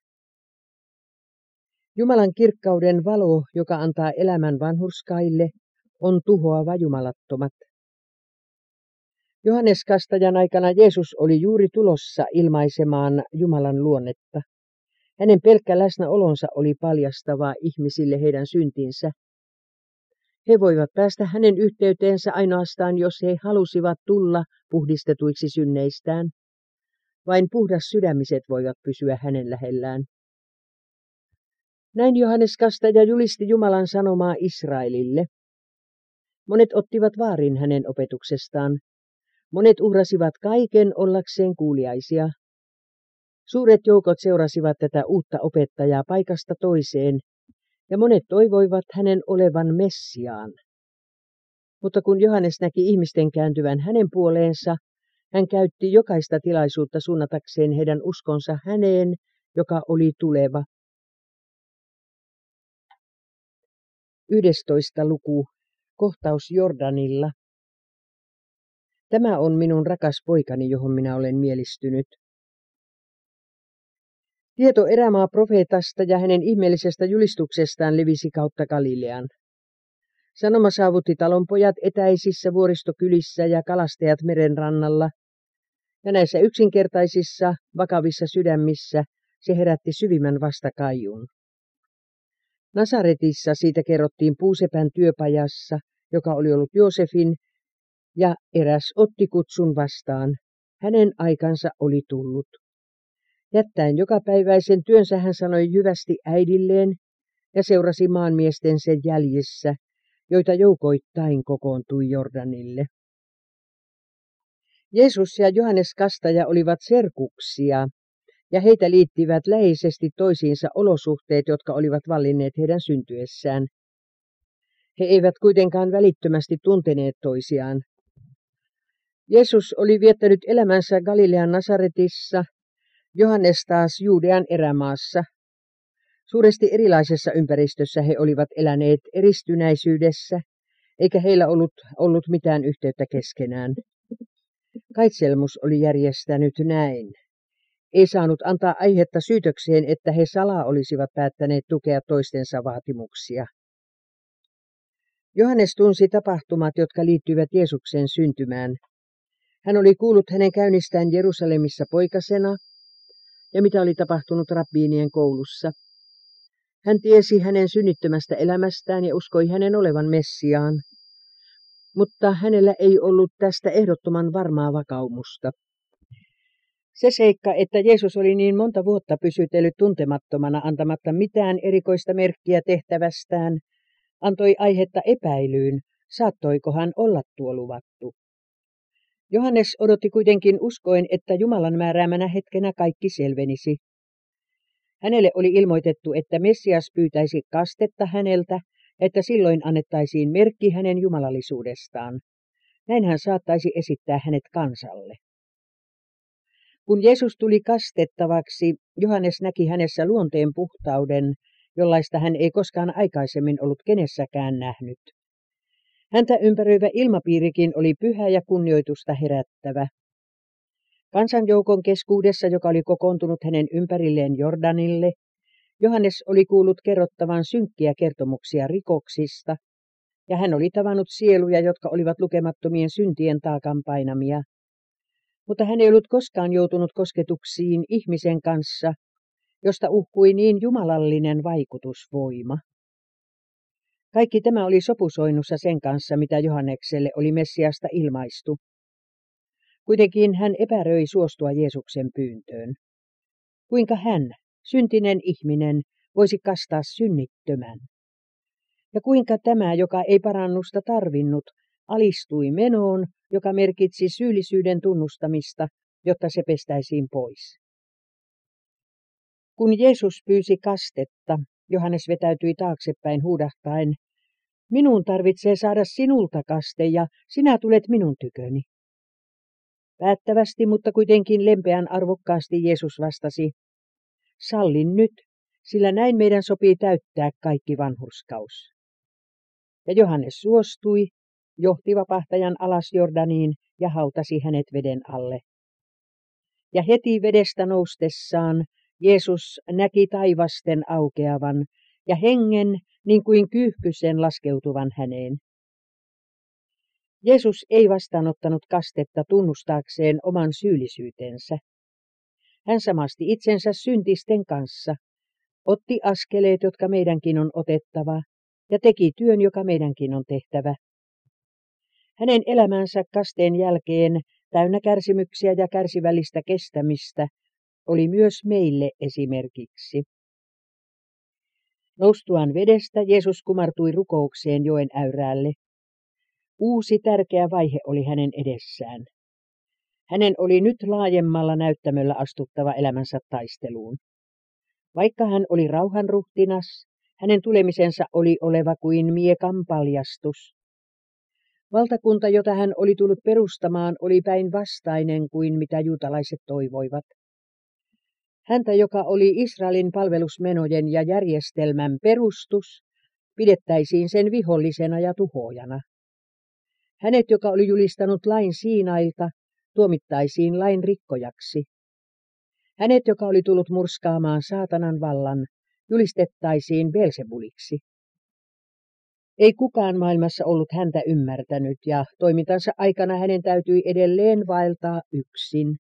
Jumalan kirkkauden valo, joka antaa elämän vanhurskaille, on tuhoava jumalattomat. Johannes Kastajan aikana Jeesus oli juuri tulossa ilmaisemaan Jumalan luonnetta. Hänen pelkkä läsnäolonsa oli paljastavaa ihmisille heidän syntinsä. He voivat päästä hänen yhteyteensä ainoastaan, jos he halusivat tulla puhdistetuiksi synneistään. Vain puhdas sydämiset voivat pysyä hänen lähellään. Näin Johannes Kastaja julisti Jumalan sanomaa Israelille. Monet ottivat vaarin hänen opetuksestaan. Monet uhrasivat kaiken ollakseen kuuliaisia. Suuret joukot seurasivat tätä uutta opettajaa paikasta toiseen, ja monet toivoivat hänen olevan Messiaan. Mutta kun Johannes näki ihmisten kääntyvän hänen puoleensa, hän käytti jokaista tilaisuutta suunnatakseen heidän uskonsa häneen, joka oli tuleva. yhdestoista luku. Kohtaus Jordanilla. Tämä on minun rakas poikani, johon minä olen mielistynyt. Tieto erämaa profeetasta ja hänen ihmeellisestä julistuksestaan levisi kautta Galilean. Sanoma saavutti talonpojat etäisissä vuoristokylissä ja kalastajat meren rannalla, ja näissä yksinkertaisissa, vakavissa sydämissä se herätti syvimmän vastakaiun. Nasaretissa siitä kerrottiin puusepän työpajassa, joka oli ollut Joosefin, ja eräs otti kutsun vastaan. Hänen aikansa oli tullut. Jättäen jokapäiväisen työnsä hän sanoi hyvästi äidilleen ja seurasi maanmiesten sen jäljissä, joita joukoittain kokoontui Jordanille. Jeesus ja Johannes Kastaja olivat serkuksia, ja heitä liittivät läheisesti toisiinsa olosuhteet, jotka olivat vallinneet heidän syntyessään. He eivät kuitenkaan välittömästi tunteneet toisiaan. Jeesus oli viettänyt elämänsä Galilean Nasaretissa, Johannes taas Juudean erämaassa. Suuresti erilaisessa ympäristössä he olivat eläneet eristynäisyydessä, eikä heillä ollut, ollut mitään yhteyttä keskenään. Kaitselmus oli järjestänyt näin. Ei saanut antaa aihetta syytökseen, että he salaa olisivat päättäneet tukea toistensa vaatimuksia. Johannes tunsi tapahtumat, jotka liittyivät Jeesuksen syntymään. Hän oli kuullut hänen käynnistään Jerusalemissa poikasena ja mitä oli tapahtunut rabbiinien koulussa. Hän tiesi hänen synnittömästä elämästään ja uskoi hänen olevan Messiaan, mutta hänellä ei ollut tästä ehdottoman varmaa vakaumusta. Se seikka, että Jeesus oli niin monta vuotta pysytellyt tuntemattomana antamatta mitään erikoista merkkiä tehtävästään, antoi aihetta epäilyyn, saattoiko hän olla tuo luvattu. Johannes odotti kuitenkin uskoen, että Jumalan määräämänä hetkenä kaikki selvenisi. Hänelle oli ilmoitettu, että Messias pyytäisi kastetta häneltä, että silloin annettaisiin merkki hänen jumalallisuudestaan. Näin hän saattaisi esittää hänet kansalle. Kun Jeesus tuli kastettavaksi, Johannes näki hänessä luonteen puhtauden, jollaista hän ei koskaan aikaisemmin ollut kenessäkään nähnyt. Häntä ympäröivä ilmapiirikin oli pyhä ja kunnioitusta herättävä. Kansanjoukon keskuudessa, joka oli kokoontunut hänen ympärilleen Jordanille, Johannes oli kuullut kerrottavan synkkiä kertomuksia rikoksista, ja hän oli tavannut sieluja, jotka olivat lukemattomien syntien taakan painamia. Mutta hän ei ollut koskaan joutunut kosketuksiin ihmisen kanssa, josta uhkui niin jumalallinen vaikutusvoima. Kaikki tämä oli sopusoinnussa sen kanssa, mitä Johannekselle oli Messiasta ilmaistu. Kuitenkin hän epäröi suostua Jeesuksen pyyntöön. Kuinka hän, syntinen ihminen, voisi kastaa synnittömän? Ja kuinka tämä, joka ei parannusta tarvinnut, alistui menoon, joka merkitsi syyllisyyden tunnustamista, jotta se pestäisiin pois? Kun Jeesus pyysi kastetta, Johannes vetäytyi taaksepäin huudahtaen, minun tarvitsee saada sinulta kaste ja sinä tulet minun tyköni. Päättävästi, mutta kuitenkin lempeän arvokkaasti Jeesus vastasi, sallin nyt, sillä näin meidän sopii täyttää kaikki vanhurskaus. Ja Johannes suostui, johti vapahtajan alas Jordaniin ja hautasi hänet veden alle. Ja heti vedestä noustessaan Jeesus näki taivasten aukeavan ja hengen niin kuin kyyhkysen laskeutuvan häneen. Jeesus ei vastaanottanut kastetta tunnustaakseen oman syyllisyytensä. Hän samasti itsensä syntisten kanssa, otti askeleet, jotka meidänkin on otettava, ja teki työn, joka meidänkin on tehtävä. Hänen elämänsä kasteen jälkeen, täynnä kärsimyksiä ja kärsivällistä kestämistä, oli myös meille esimerkiksi. Noustuaan vedestä Jeesus kumartui rukoukseen joen äyräälle. Uusi tärkeä vaihe oli hänen edessään. Hänen oli nyt laajemmalla näyttämöllä astuttava elämänsä taisteluun. Vaikka hän oli rauhanruhtinas, hänen tulemisensa oli oleva kuin miekan paljastus. Valtakunta, jota hän oli tullut perustamaan, oli päinvastainen kuin mitä juutalaiset toivoivat. Häntä, joka oli Israelin palvelusmenojen ja järjestelmän perustus, pidettäisiin sen vihollisena ja tuhoojana. Hänet, joka oli julistanut lain Siinailta, tuomittaisiin lain rikkojaksi. Hänet, joka oli tullut murskaamaan saatanan vallan, julistettaisiin Beelzebuliksi. Ei kukaan maailmassa ollut häntä ymmärtänyt, ja toimintansa aikana hänen täytyi edelleen vaeltaa yksin.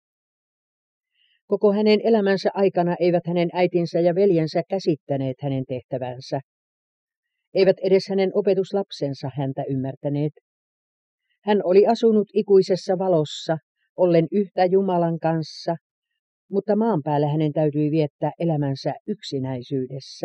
Koko hänen elämänsä aikana eivät hänen äitinsä ja veljensä käsittäneet hänen tehtävänsä. Eivät edes hänen opetuslapsensa häntä ymmärtäneet. Hän oli asunut ikuisessa valossa, ollen yhtä Jumalan kanssa, mutta maan päällä hänen täytyi viettää elämänsä yksinäisyydessä.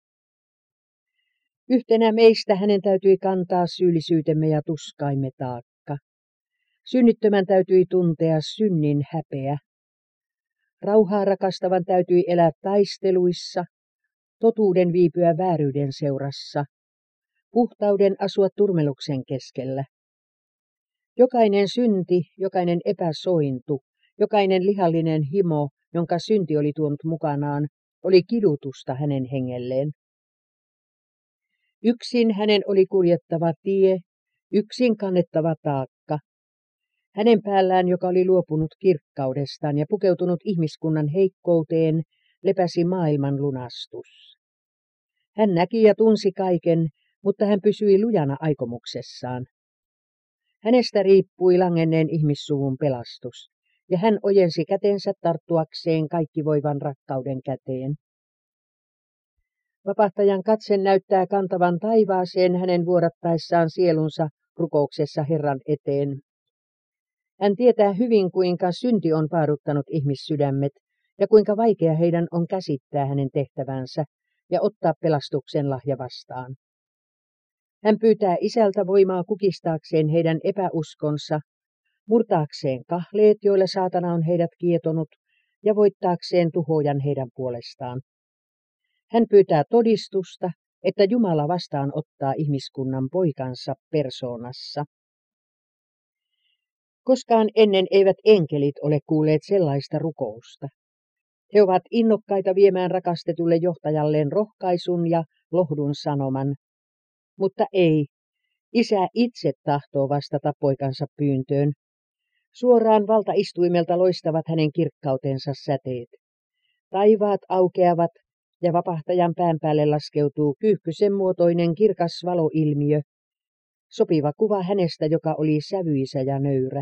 Yhtenä meistä hänen täytyi kantaa syyllisyytemme ja tuskaimme taakka. Synnittömän täytyi tuntea synnin häpeä. Rauhaa rakastavan täytyi elää taisteluissa, totuuden viipyä vääryyden seurassa, puhtauden asua turmeluksen keskellä. Jokainen synti, jokainen epäsointu, jokainen lihallinen himo, jonka synti oli tuonut mukanaan, oli kidutusta hänen hengelleen. Yksin hänen oli kuljettava tie, yksin kannettava taakka. Hänen päällään, joka oli luopunut kirkkaudestaan ja pukeutunut ihmiskunnan heikkouteen, lepäsi maailman lunastus. Hän näki ja tunsi kaiken, mutta hän pysyi lujana aikomuksessaan. Hänestä riippui langenneen ihmissuvun pelastus, ja hän ojensi kätensä tarttuakseen kaikkivoivan rakkauden käteen. Vapahtajan katse näyttää kantavan taivaaseen hänen vuodattaessaan sielunsa rukouksessa Herran eteen. Hän tietää hyvin, kuinka synti on paaduttanut ihmissydämet ja kuinka vaikea heidän on käsittää hänen tehtävänsä ja ottaa pelastuksen lahja vastaan. Hän pyytää Isältä voimaa kukistaakseen heidän epäuskonsa, murtaakseen kahleet, joilla saatana on heidät kietonut, ja voittaakseen tuhoojan heidän puolestaan. Hän pyytää todistusta, että Jumala vastaanottaa ihmiskunnan poikansa persoonassa. Koskaan ennen eivät enkelit ole kuulleet sellaista rukousta. He ovat innokkaita viemään rakastetulle johtajalleen rohkaisun ja lohdun sanoman. Mutta ei, Isä itse tahtoo vastata poikansa pyyntöön. Suoraan valtaistuimelta loistavat hänen kirkkautensa säteet. Taivaat aukeavat ja vapahtajan pään päälle laskeutuu kyyhkysen muotoinen kirkas valoilmiö, sopiva kuva hänestä, joka oli sävyisä ja nöyrä.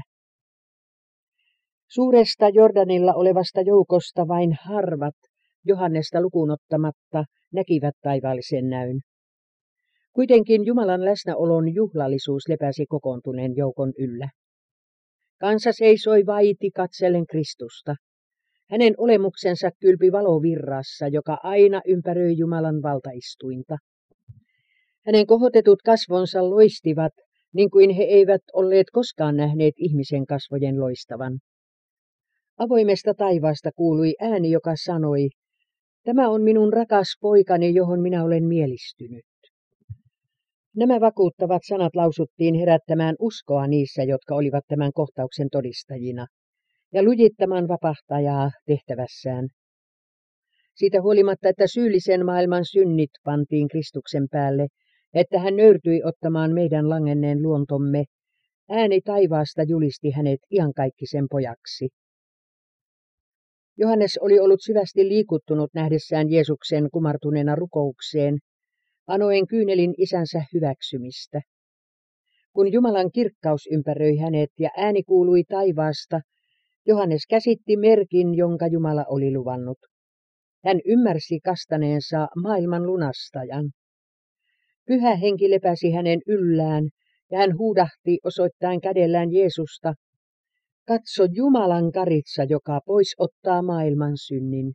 Suuresta Jordanilla olevasta joukosta vain harvat, Johannesta lukuun ottamatta, näkivät taivaallisen näyn. Kuitenkin Jumalan läsnäolon juhlallisuus lepäsi kokoontuneen joukon yllä. Kansa seisoi vaiti katsellen Kristusta. Hänen olemuksensa kylpi valovirrassa, joka aina ympäröi Jumalan valtaistuinta. Hänen kohotetut kasvonsa loistivat, niin kuin he eivät olleet koskaan nähneet ihmisen kasvojen loistavan. Avoimesta taivaasta kuului ääni, joka sanoi, "Tämä on minun rakas poikani, johon minä olen mielistynyt." Nämä vakuuttavat sanat lausuttiin herättämään uskoa niissä, jotka olivat tämän kohtauksen todistajina, ja lujittamaan vapahtajaa tehtävässään. Siitä huolimatta, että syyllisen maailman synnit pantiin Kristuksen päälle, että hän nöyrtyi ottamaan meidän langenneen luontomme, ääni taivaasta julisti hänet iankaikkisen pojaksi. Johannes oli ollut syvästi liikuttunut nähdessään Jeesuksen kumartuneena rukoukseen, anoen kyynelin isänsä hyväksymistä. Kun Jumalan kirkkaus ympäröi hänet ja ääni kuului taivaasta, Johannes käsitti merkin, jonka Jumala oli luvannut. Hän ymmärsi kastaneensa maailman lunastajan. Pyhä henki lepäsi hänen yllään, ja hän huudahti osoittaen kädellään Jeesusta, "Katso Jumalan karitsa, joka pois ottaa maailman synnin."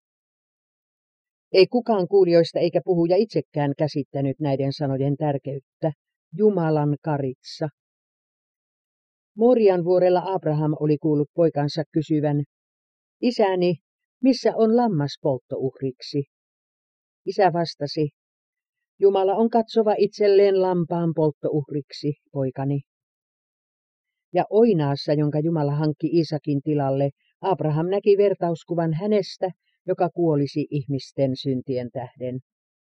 Ei kukaan kuulijoista eikä puhuja itsekään käsittänyt näiden sanojen tärkeyttä. Jumalan karitsa. Morian vuorella Abraham oli kuullut poikansa kysyvän, "Isäni, missä on lammas polttouhriksi?" Isä vastasi, "Jumala on katsova itselleen lampaan polttouhriksi, poikani." Ja oinaassa, jonka Jumala hankki Iisakin tilalle, Abraham näki vertauskuvan hänestä, joka kuolisi ihmisten syntien tähden.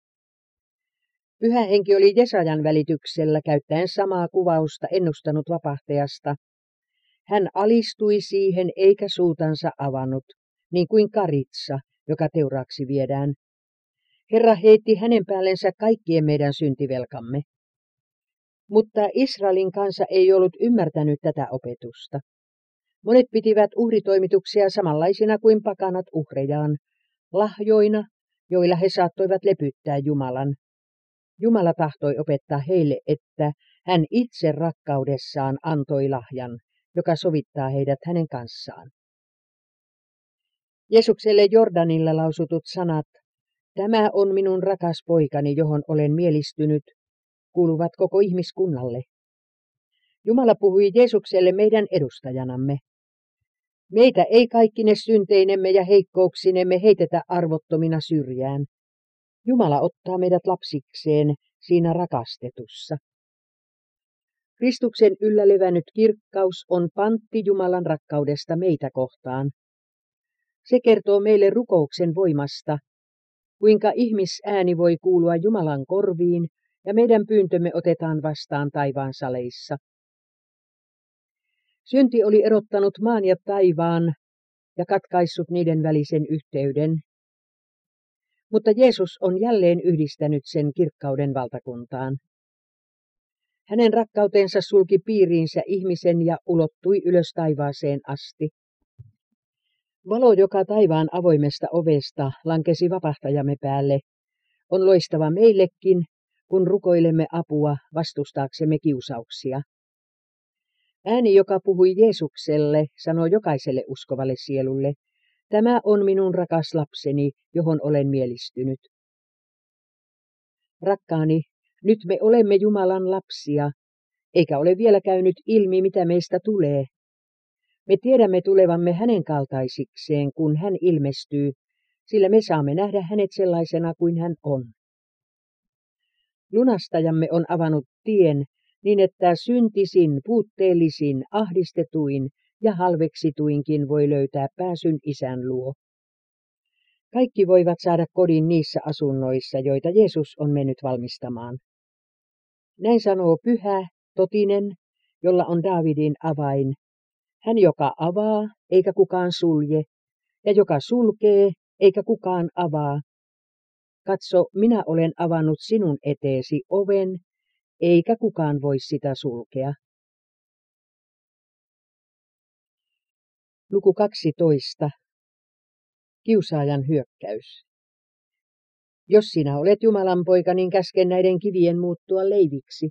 Pyhä henki oli Jesajan välityksellä käyttäen samaa kuvausta ennustanut vapahtajasta. Hän alistui siihen eikä suutansa avannut, niin kuin karitsa, joka teuraaksi viedään. Herra heitti hänen päällensä kaikkien meidän syntivelkamme. Mutta Israelin kansa ei ollut ymmärtänyt tätä opetusta. Monet pitivät uhritoimituksia samanlaisina kuin pakanat uhrejaan, lahjoina, joilla he saattoivat lepyttää Jumalan. Jumala tahtoi opettaa heille, että hän itse rakkaudessaan antoi lahjan, joka sovittaa heidät hänen kanssaan. Jeesukselle Jordanilla lausutut sanat, "Tämä on minun rakas poikani, johon olen mielistynyt", kuuluvat koko ihmiskunnalle. Jumala puhui Jeesukselle meidän edustajanamme. Meitä ei kaikkine synteinemme ja heikkouksinemme heitetä arvottomina syrjään. Jumala ottaa meidät lapsikseen siinä rakastetussa. Kristuksen yllä levännyt kirkkaus on pantti Jumalan rakkaudesta meitä kohtaan. Se kertoo meille rukouksen voimasta, kuinka ihmisääni voi kuulua Jumalan korviin ja meidän pyyntömme otetaan vastaan taivaan saleissa. Synti oli erottanut maan ja taivaan ja katkaissut niiden välisen yhteyden. Mutta Jeesus on jälleen yhdistänyt sen kirkkauden valtakuntaan. Hänen rakkautensa sulki piiriinsä ihmisen ja ulottui ylös taivaaseen asti. Valo, joka taivaan avoimesta ovesta lankesi vapahtajamme päälle, on loistava meillekin, kun rukoilemme apua vastustaaksemme kiusauksia. Ääni, joka puhui Jeesukselle, sanoi jokaiselle uskovalle sielulle, "Tämä on minun rakas lapseni, johon olen mielistynyt." Rakkaani, nyt me olemme Jumalan lapsia, eikä ole vielä käynyt ilmi, mitä meistä tulee. Me tiedämme tulevamme hänen kaltaisikseen, kun hän ilmestyy, sillä me saamme nähdä hänet sellaisena kuin hän on. Lunastajamme on avannut tien, niin että syntisin, puutteellisin, ahdistetuin ja halveksituinkin voi löytää pääsyn Isän luo. Kaikki voivat saada kodin niissä asunnoissa, joita Jeesus on mennyt valmistamaan. Näin sanoo pyhä, totinen, jolla on Daavidin avain. Hän, joka avaa, eikä kukaan sulje, ja joka sulkee, eikä kukaan avaa. katso, minä olen avannut sinun eteesi oven, eikä kukaan voi sitä sulkea. Luku kaksitoista. Kiusaajan hyökkäys. Jos sinä olet Jumalan poika, niin käske näiden kivien muuttua leiviksi.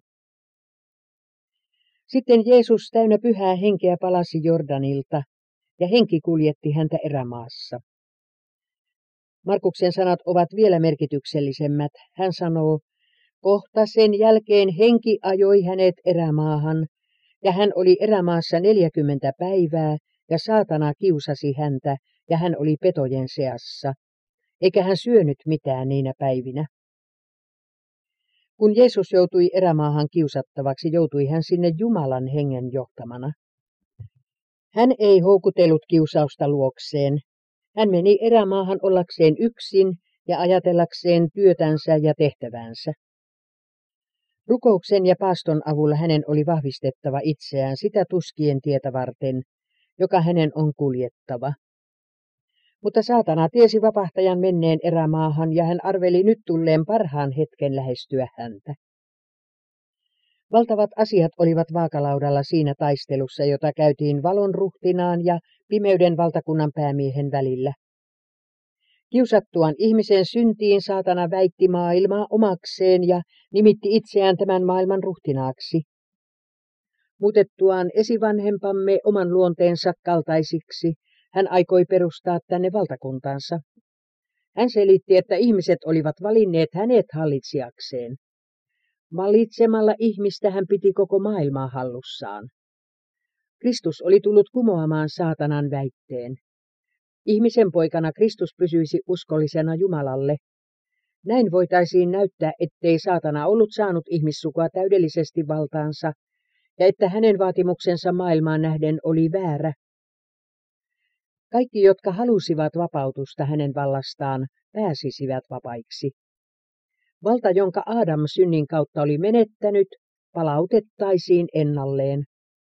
Sitten Jeesus täynnä pyhää henkeä palasi Jordanilta, ja henki kuljetti häntä erämaassa. Markuksen sanat ovat vielä merkityksellisemmät. Hän sanoo, kohta sen jälkeen henki ajoi hänet erämaahan, ja hän oli erämaassa neljäkymmentä päivää, ja saatana kiusasi häntä, ja hän oli petojen seassa, eikä hän syönyt mitään niinä päivinä. Kun Jeesus joutui erämaahan kiusattavaksi, joutui hän sinne Jumalan hengen johtamana. Hän ei houkutellut kiusausta luokseen. Hän meni erämaahan ollakseen yksin ja ajatellakseen työtänsä ja tehtävänsä. Rukouksen ja paaston avulla hänen oli vahvistettava itseään sitä tuskien tietä varten, joka hänen on kuljettava. Mutta saatana tiesi vapahtajan menneen erämaahan, ja hän arveli nyt tulleen parhaan hetken lähestyä häntä. Valtavat asiat olivat vaakalaudalla siinä taistelussa, jota käytiin valon ruhtinaan ja pimeyden valtakunnan päämiehen välillä. Kiusattuaan ihmisen syntiin saatana väitti maailmaa omakseen ja nimitti itseään tämän maailman ruhtinaaksi. Muutettuaan esivanhempamme oman luonteensa kaltaisiksi, hän aikoi perustaa tänne valtakuntansa. Hän selitti, että ihmiset olivat valinneet hänet hallitsijakseen. Valitsemalla ihmistä hän piti koko maailmaa hallussaan. Kristus oli tullut kumoamaan saatanan väitteen. Ihmisen poikana Kristus pysyisi uskollisena Jumalalle. Näin voitaisiin näyttää, ettei saatana ollut saanut ihmissukua täydellisesti valtaansa, ja että hänen vaatimuksensa maailmaan nähden oli väärä. Kaikki, jotka halusivat vapautusta hänen vallastaan, pääsisivät vapaiksi. Valta, jonka Aadam synnin kautta oli menettänyt, palautettaisiin ennalleen.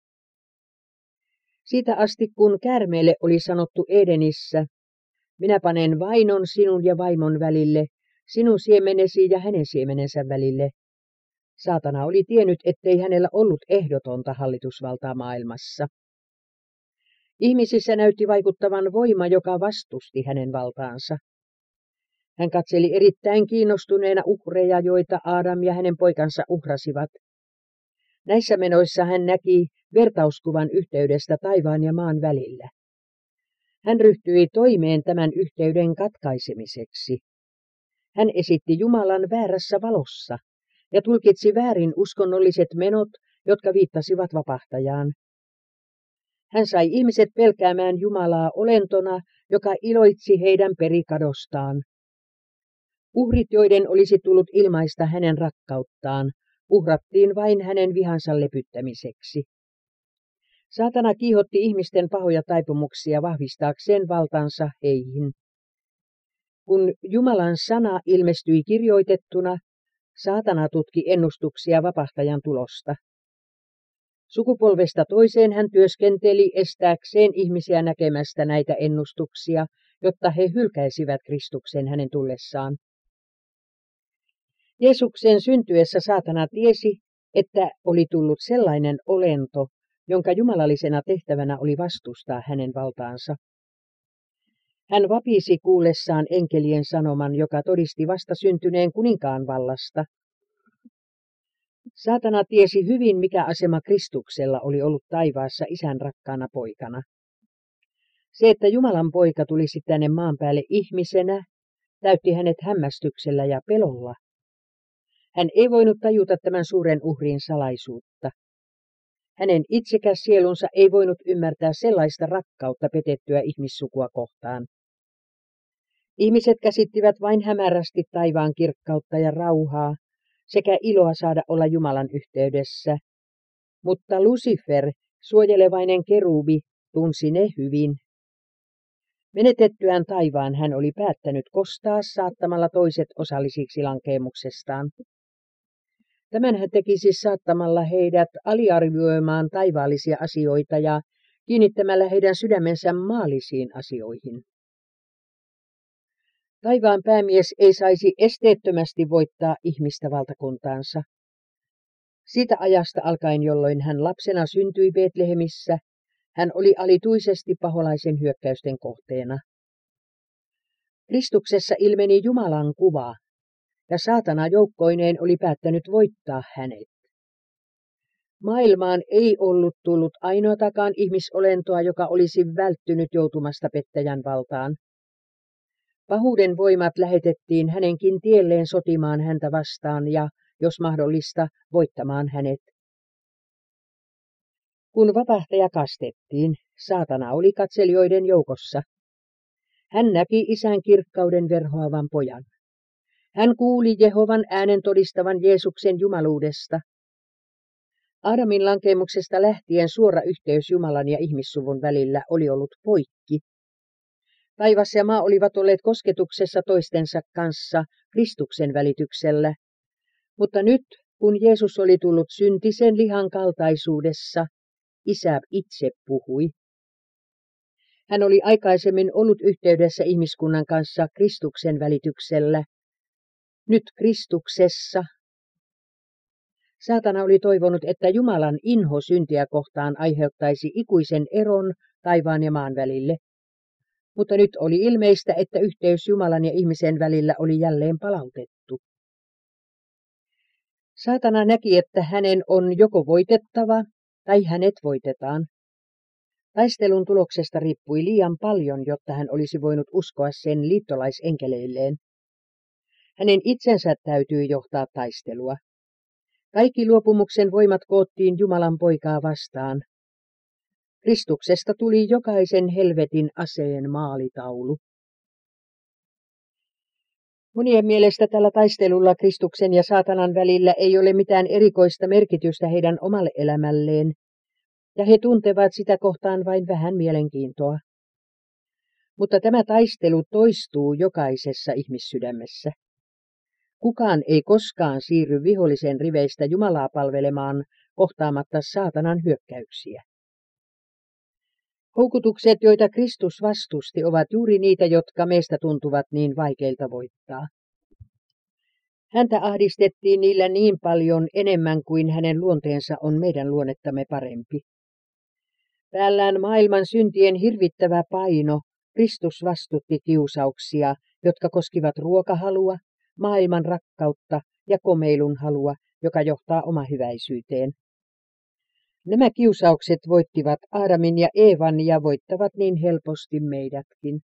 Siitä asti, kun käärmeelle oli sanottu Edenissä, minä panen vainon sinun ja vaimon välille, sinun siemenesi ja hänen siemenensä välille. Saatana oli tiennyt, ettei hänellä ollut ehdotonta hallitusvaltaa maailmassa. Ihmisissä näytti vaikuttavan voima, joka vastusti hänen valtaansa. Hän katseli erittäin kiinnostuneena uhreja, joita Aadam ja hänen poikansa uhrasivat. Näissä menoissa hän näki vertauskuvan yhteydestä taivaan ja maan välillä. Hän ryhtyi toimeen tämän yhteyden katkaisemiseksi. Hän esitti Jumalan väärässä valossa ja tulkitsi väärin uskonnolliset menot, jotka viittasivat vapahtajaan. Hän sai ihmiset pelkäämään Jumalaa olentona, joka iloitsi heidän perikadostaan. Uhrit, joiden olisi tullut ilmaista hänen rakkauttaan, uhrattiin vain hänen vihansa lepyttämiseksi. Saatana kiihotti ihmisten pahoja taipumuksia vahvistaakseen valtansa heihin. Kun Jumalan sana ilmestyi kirjoitettuna, saatana tutki ennustuksia vapahtajan tulosta. Sukupolvesta toiseen hän työskenteli estääkseen ihmisiä näkemästä näitä ennustuksia, jotta he hylkäisivät Kristuksen hänen tullessaan. Jeesuksen syntyessä saatana tiesi, että oli tullut sellainen olento, jonka jumalallisena tehtävänä oli vastustaa hänen valtaansa. Hän vapisi kuullessaan enkelien sanoman, joka todisti vasta syntyneen kuninkaan vallasta. Saatana tiesi hyvin, mikä asema Kristuksella oli ollut taivaassa isän rakkaana poikana. Se, että Jumalan poika tulisi tänne maan päälle ihmisenä, täytti hänet hämmästyksellä ja pelolla. Hän ei voinut tajuta tämän suuren uhrin salaisuutta. Hänen itsekäs sielunsa ei voinut ymmärtää sellaista rakkautta petettyä ihmissukua kohtaan. Ihmiset käsittivät vain hämärästi taivaan kirkkautta ja rauhaa sekä iloa saada olla Jumalan yhteydessä. Mutta Lucifer, suojelevainen kerubi, tunsi ne hyvin. Menetettyään taivaan hän oli päättänyt kostaa saattamalla toiset osallisiksi lankeemuksestaan. Tämän hän teki siis saattamalla heidät aliarvioimaan taivaallisia asioita ja kiinnittämällä heidän sydämensä maallisiin asioihin. Taivaan päämies ei saisi esteettömästi voittaa ihmistä valtakuntaansa. Siitä ajasta alkaen, jolloin hän lapsena syntyi Betlehemissä, hän oli alituisesti paholaisen hyökkäysten kohteena. Kristuksessa ilmeni Jumalan kuva, ja saatana joukkoineen oli päättänyt voittaa hänet. Maailmaan ei ollut tullut ainoatakaan ihmisolentoa, joka olisi välttynyt joutumasta pettäjän valtaan. Pahuuden voimat lähetettiin hänenkin tielleen sotimaan häntä vastaan ja, jos mahdollista, voittamaan hänet. Kun vapahtaja kastettiin, saatana oli katselijoiden joukossa. Hän näki Isän kirkkauden verhoavan pojan. Hän kuuli Jehovan äänen todistavan Jeesuksen jumaluudesta. Aadamin lankemuksesta lähtien suora yhteys Jumalan ja ihmissuvun välillä oli ollut poikki. Taivas ja maa olivat olleet kosketuksessa toistensa kanssa Kristuksen välityksellä, mutta nyt, kun Jeesus oli tullut syntisen lihan kaltaisuudessa, Isä itse puhui. Hän oli aikaisemmin ollut yhteydessä ihmiskunnan kanssa Kristuksen välityksellä. Nyt Kristuksessa. Saatana oli toivonut, että Jumalan inho syntiä kohtaan aiheuttaisi ikuisen eron taivaan ja maan välille. Mutta nyt oli ilmeistä, että yhteys Jumalan ja ihmisen välillä oli jälleen palautettu. Saatana näki, että hänen on joko voitettava tai hänet voitetaan. Taistelun tuloksesta riippui liian paljon, jotta hän olisi voinut uskoa sen liittolaisenkeleilleen. Hänen itsensä täytyy johtaa taistelua. Kaikki luopumuksen voimat koottiin Jumalan poikaa vastaan. Kristuksesta tuli jokaisen helvetin aseen maalitaulu. Monien mielestä tällä taistelulla Kristuksen ja saatanan välillä ei ole mitään erikoista merkitystä heidän omalle elämälleen, ja he tuntevat sitä kohtaan vain vähän mielenkiintoa. Mutta tämä taistelu toistuu jokaisessa ihmissydämessä. Kukaan ei koskaan siirry vihollisen riveistä Jumalaa palvelemaan kohtaamatta saatanan hyökkäyksiä. Houkutukset, joita Kristus vastusti, ovat juuri niitä, jotka meistä tuntuvat niin vaikeilta voittaa. Häntä ahdistettiin niillä niin paljon enemmän kuin hänen luonteensa on meidän luonnettamme parempi. Päällään maailman syntien hirvittävä paino, Kristus vastutti kiusauksia, jotka koskivat ruokahalua, maailman rakkautta ja komeilun halua, joka johtaa omahyväisyyteen. Nämä kiusaukset voittivat Aadamin ja Eevan ja voittavat niin helposti meidätkin.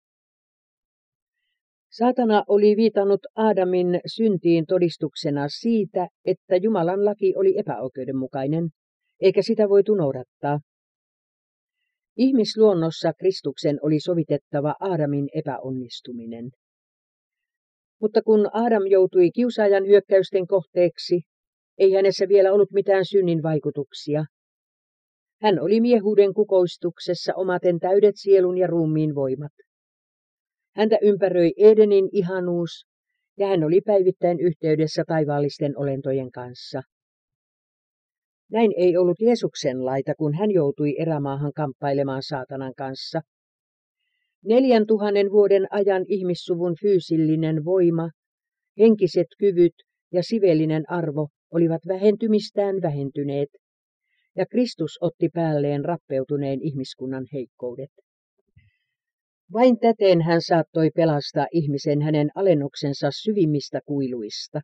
Saatana oli viitannut Aadamin syntiin todistuksena siitä, että Jumalan laki oli epäoikeudenmukainen, eikä sitä voitu noudattaa. Ihmisluonnossa Kristuksen oli sovitettava Aadamin epäonnistuminen. Mutta kun Aadam joutui kiusaajan hyökkäysten kohteeksi, ei hänessä vielä ollut mitään synnin vaikutuksia. Hän oli miehuuden kukoistuksessa omaten täydet sielun ja ruumiin voimat. Häntä ympäröi Edenin ihanuus, ja hän oli päivittäin yhteydessä taivaallisten olentojen kanssa. Näin ei ollut Jeesuksen laita, kun hän joutui erämaahan kamppailemaan saatanan kanssa. Neljän tuhannen vuoden ajan ihmissuvun fyysillinen voima, henkiset kyvyt ja sivellinen arvo olivat vähentymistään vähentyneet, ja Kristus otti päälleen rappeutuneen ihmiskunnan heikkoudet. Vain täten hän saattoi pelastaa ihmisen hänen alennuksensa syvimmistä kuiluista.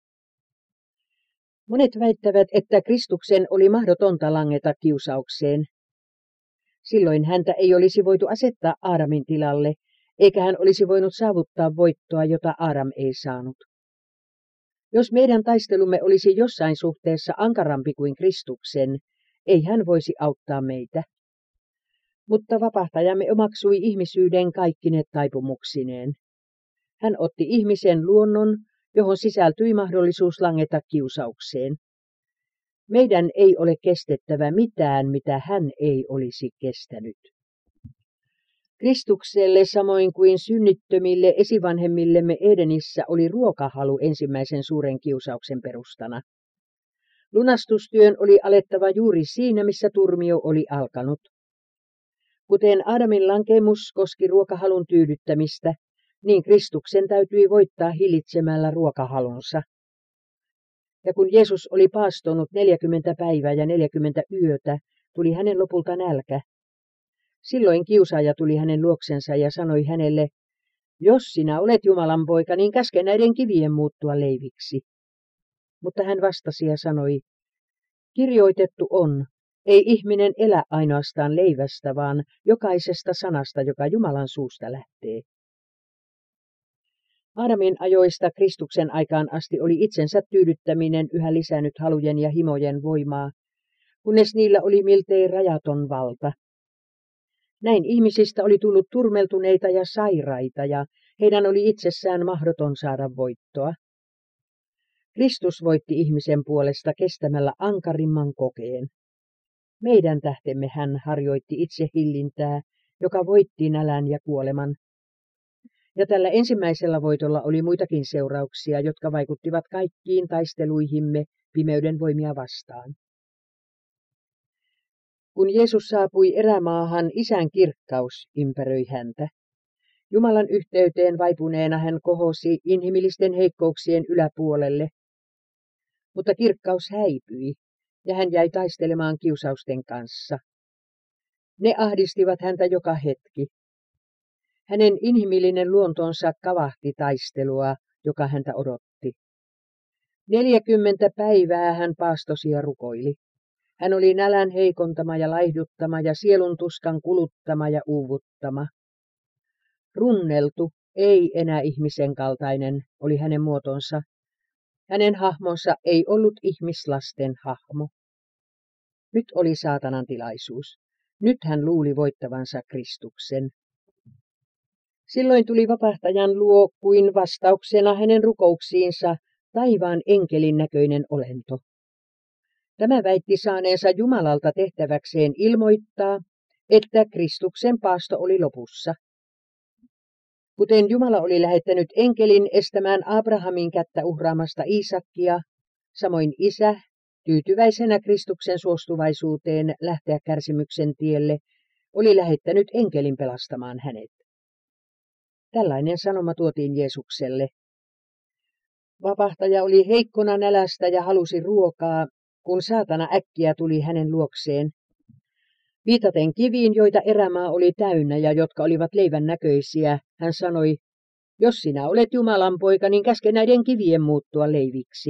Monet väittävät, että Kristuksen oli mahdotonta langeta kiusaukseen. Silloin häntä ei olisi voitu asettaa Aadamin tilalle, eikä hän olisi voinut saavuttaa voittoa, jota Aadam ei saanut. Jos meidän taistelumme olisi jossain suhteessa ankarampi kuin Kristuksen, ei hän voisi auttaa meitä. Mutta vapahtajamme omaksui ihmisyyden kaikkine taipumuksineen. Hän otti ihmisen luonnon, johon sisältyi mahdollisuus langeta kiusaukseen. Meidän ei ole kestettävä mitään, mitä hän ei olisi kestänyt. Kristukselle samoin kuin synnittömille esivanhemmillemme Edenissä oli ruokahalu ensimmäisen suuren kiusauksen perustana. Lunastustyön oli alettava juuri siinä, missä turmio oli alkanut. Kuten Aadamin lankemus koski ruokahalun tyydyttämistä, niin Kristuksen täytyi voittaa hillitsemällä ruokahalunsa. Ja kun Jeesus oli paastonut neljäkymmentä päivää ja neljäkymmentä yötä, tuli hänen lopulta nälkä. Silloin kiusaaja tuli hänen luoksensa ja sanoi hänelle, jos sinä olet Jumalan poika, niin käske näiden kivien muuttua leiviksi. Mutta hän vastasi ja sanoi, kirjoitettu on, ei ihminen elä ainoastaan leivästä, vaan jokaisesta sanasta, joka Jumalan suusta lähtee. Aadamin ajoista Kristuksen aikaan asti oli itsensä tyydyttäminen yhä lisännyt halujen ja himojen voimaa, kunnes niillä oli miltei rajaton valta. Näin ihmisistä oli tullut turmeltuneita ja sairaita, ja heidän oli itsessään mahdoton saada voittoa. Kristus voitti ihmisen puolesta kestämällä ankarimman kokeen. Meidän tähtemme hän harjoitti itsehillintää, joka voitti nälän ja kuoleman. Ja tällä ensimmäisellä voitolla oli muitakin seurauksia, jotka vaikuttivat kaikkiin taisteluihimme pimeyden voimia vastaan. Kun Jeesus saapui erämaahan, Isän kirkkaus ympäröi häntä. Jumalan yhteyteen vaipuneena hän kohosi inhimillisten heikkouksien yläpuolelle. Mutta kirkkaus häipyi, ja hän jäi taistelemaan kiusausten kanssa. Ne ahdistivat häntä joka hetki. Hänen inhimillinen luontonsa kavahti taistelua, joka häntä odotti. Neljäkymmentä päivää hän paastosi ja rukoili. Hän oli nälän heikontama ja laihduttama ja sielun tuskan kuluttama ja uuvuttama. Runneltu, ei enää ihmisen kaltainen, oli hänen muotonsa. Hänen hahmonsa ei ollut ihmislasten hahmo. Nyt oli saatanan tilaisuus. Nyt hän luuli voittavansa Kristuksen. Silloin tuli vapahtajan luo kuin vastauksena hänen rukouksiinsa taivaan enkelin näköinen olento. Tämä väitti saaneensa Jumalalta tehtäväkseen ilmoittaa, että Kristuksen paasto oli lopussa. Kuten Jumala oli lähettänyt enkelin estämään Abrahamin kättä uhraamasta Iisakkia, samoin Isä, tyytyväisenä Kristuksen suostuvaisuuteen lähteä kärsimyksen tielle, oli lähettänyt enkelin pelastamaan hänet. Tällainen sanoma tuotiin Jeesukselle. Vapahtaja oli heikkona nälästä ja halusi ruokaa, kun saatana äkkiä tuli hänen luokseen. Viitaten kiviin, joita erämaa oli täynnä ja jotka olivat leivän näköisiä, hän sanoi, jos sinä olet Jumalan poika, niin käske näiden kivien muuttua leiviksi.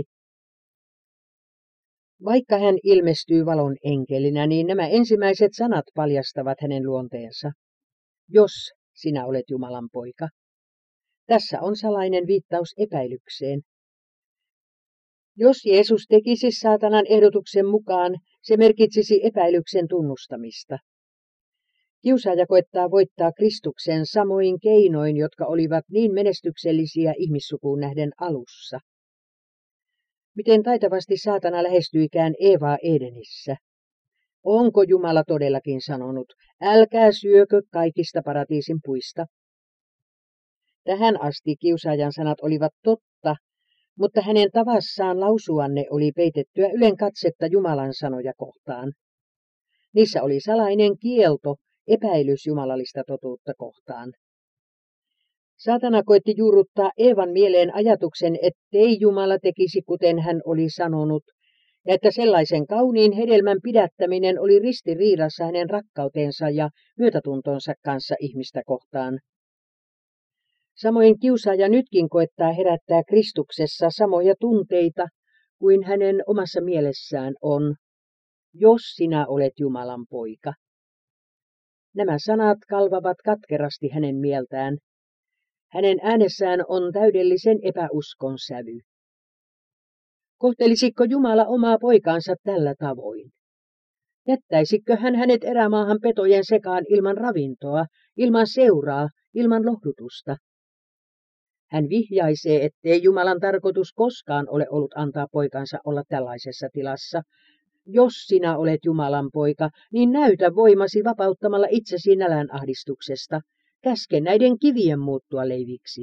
Vaikka hän ilmestyy valon enkelinä, niin nämä ensimmäiset sanat paljastavat hänen luonteensa. Jos sinä olet Jumalan poika. Tässä on salainen viittaus epäilykseen. Jos Jeesus tekisi saatanan ehdotuksen mukaan, se merkitsisi epäilyksen tunnustamista. Kiusaaja koettaa voittaa Kristuksen samoin keinoin, jotka olivat niin menestyksellisiä ihmissukuun nähden alussa. Miten taitavasti saatana lähestyikään Eevaa Edenissä. Onko Jumala todellakin sanonut, älkää syökö kaikista paratiisin puista? Tähän asti kiusaajan sanat olivat totta, mutta hänen tavassaan lausuanne oli peitettyä ylen katsetta Jumalan sanoja kohtaan. Niissä oli salainen kielto, epäilys jumalallista totuutta kohtaan. Saatana koetti juurruttaa Eevan mieleen ajatuksen, ettei Jumala tekisi kuten hän oli sanonut, ja että sellaisen kauniin hedelmän pidättäminen oli ristiriidassa hänen rakkautensa ja myötätuntonsa kanssa ihmistä kohtaan. Samoin kiusaaja nytkin koettaa herättää Kristuksessa samoja tunteita kuin hänen omassa mielessään on, jos sinä olet Jumalan poika. Nämä sanat kalvavat katkerasti hänen mieltään. Hänen äänessään on täydellisen epäuskon sävy. Kohtelisiko Jumala omaa poikaansa tällä tavoin? Jättäisikö hän hänet erämaahan petojen sekaan ilman ravintoa, ilman seuraa, ilman lohdutusta? Hän vihjaisee, ettei Jumalan tarkoitus koskaan ole ollut antaa poikansa olla tällaisessa tilassa. Jos sinä olet Jumalan poika, niin näytä voimasi vapauttamalla itsesi nälän ahdistuksesta. Käske näiden kivien muuttua leiviksi.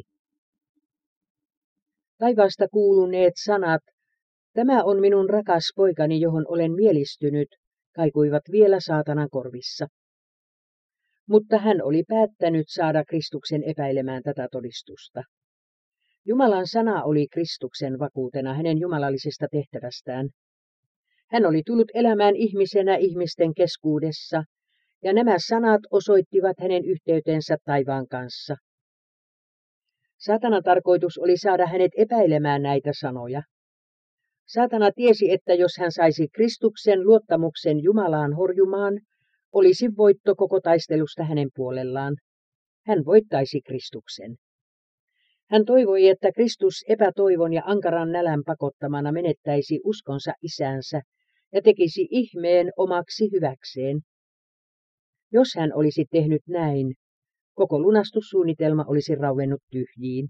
Taivaasta kuuluneet sanat, tämä on minun rakas poikani, johon olen mielistynyt, kaikuivat vielä saatanan korvissa. mutta hän oli päättänyt saada Kristuksen epäilemään tätä todistusta. Jumalan sana oli Kristuksen vakuutena hänen jumalallisesta tehtävästään. Hän oli tullut elämään ihmisenä ihmisten keskuudessa, ja nämä sanat osoittivat hänen yhteytensä taivaan kanssa. Saatanan tarkoitus oli saada hänet epäilemään näitä sanoja. Saatana tiesi, että jos hän saisi Kristuksen luottamuksen Jumalaan horjumaan, olisi voitto koko taistelusta hänen puolellaan. Hän voittaisi Kristuksen. Hän toivoi, että Kristus epätoivon ja ankaran nälän pakottamana menettäisi uskonsa isäänsä ja tekisi ihmeen omaksi hyväkseen. Jos hän olisi tehnyt näin, koko lunastussuunnitelma olisi rauennut tyhjiin.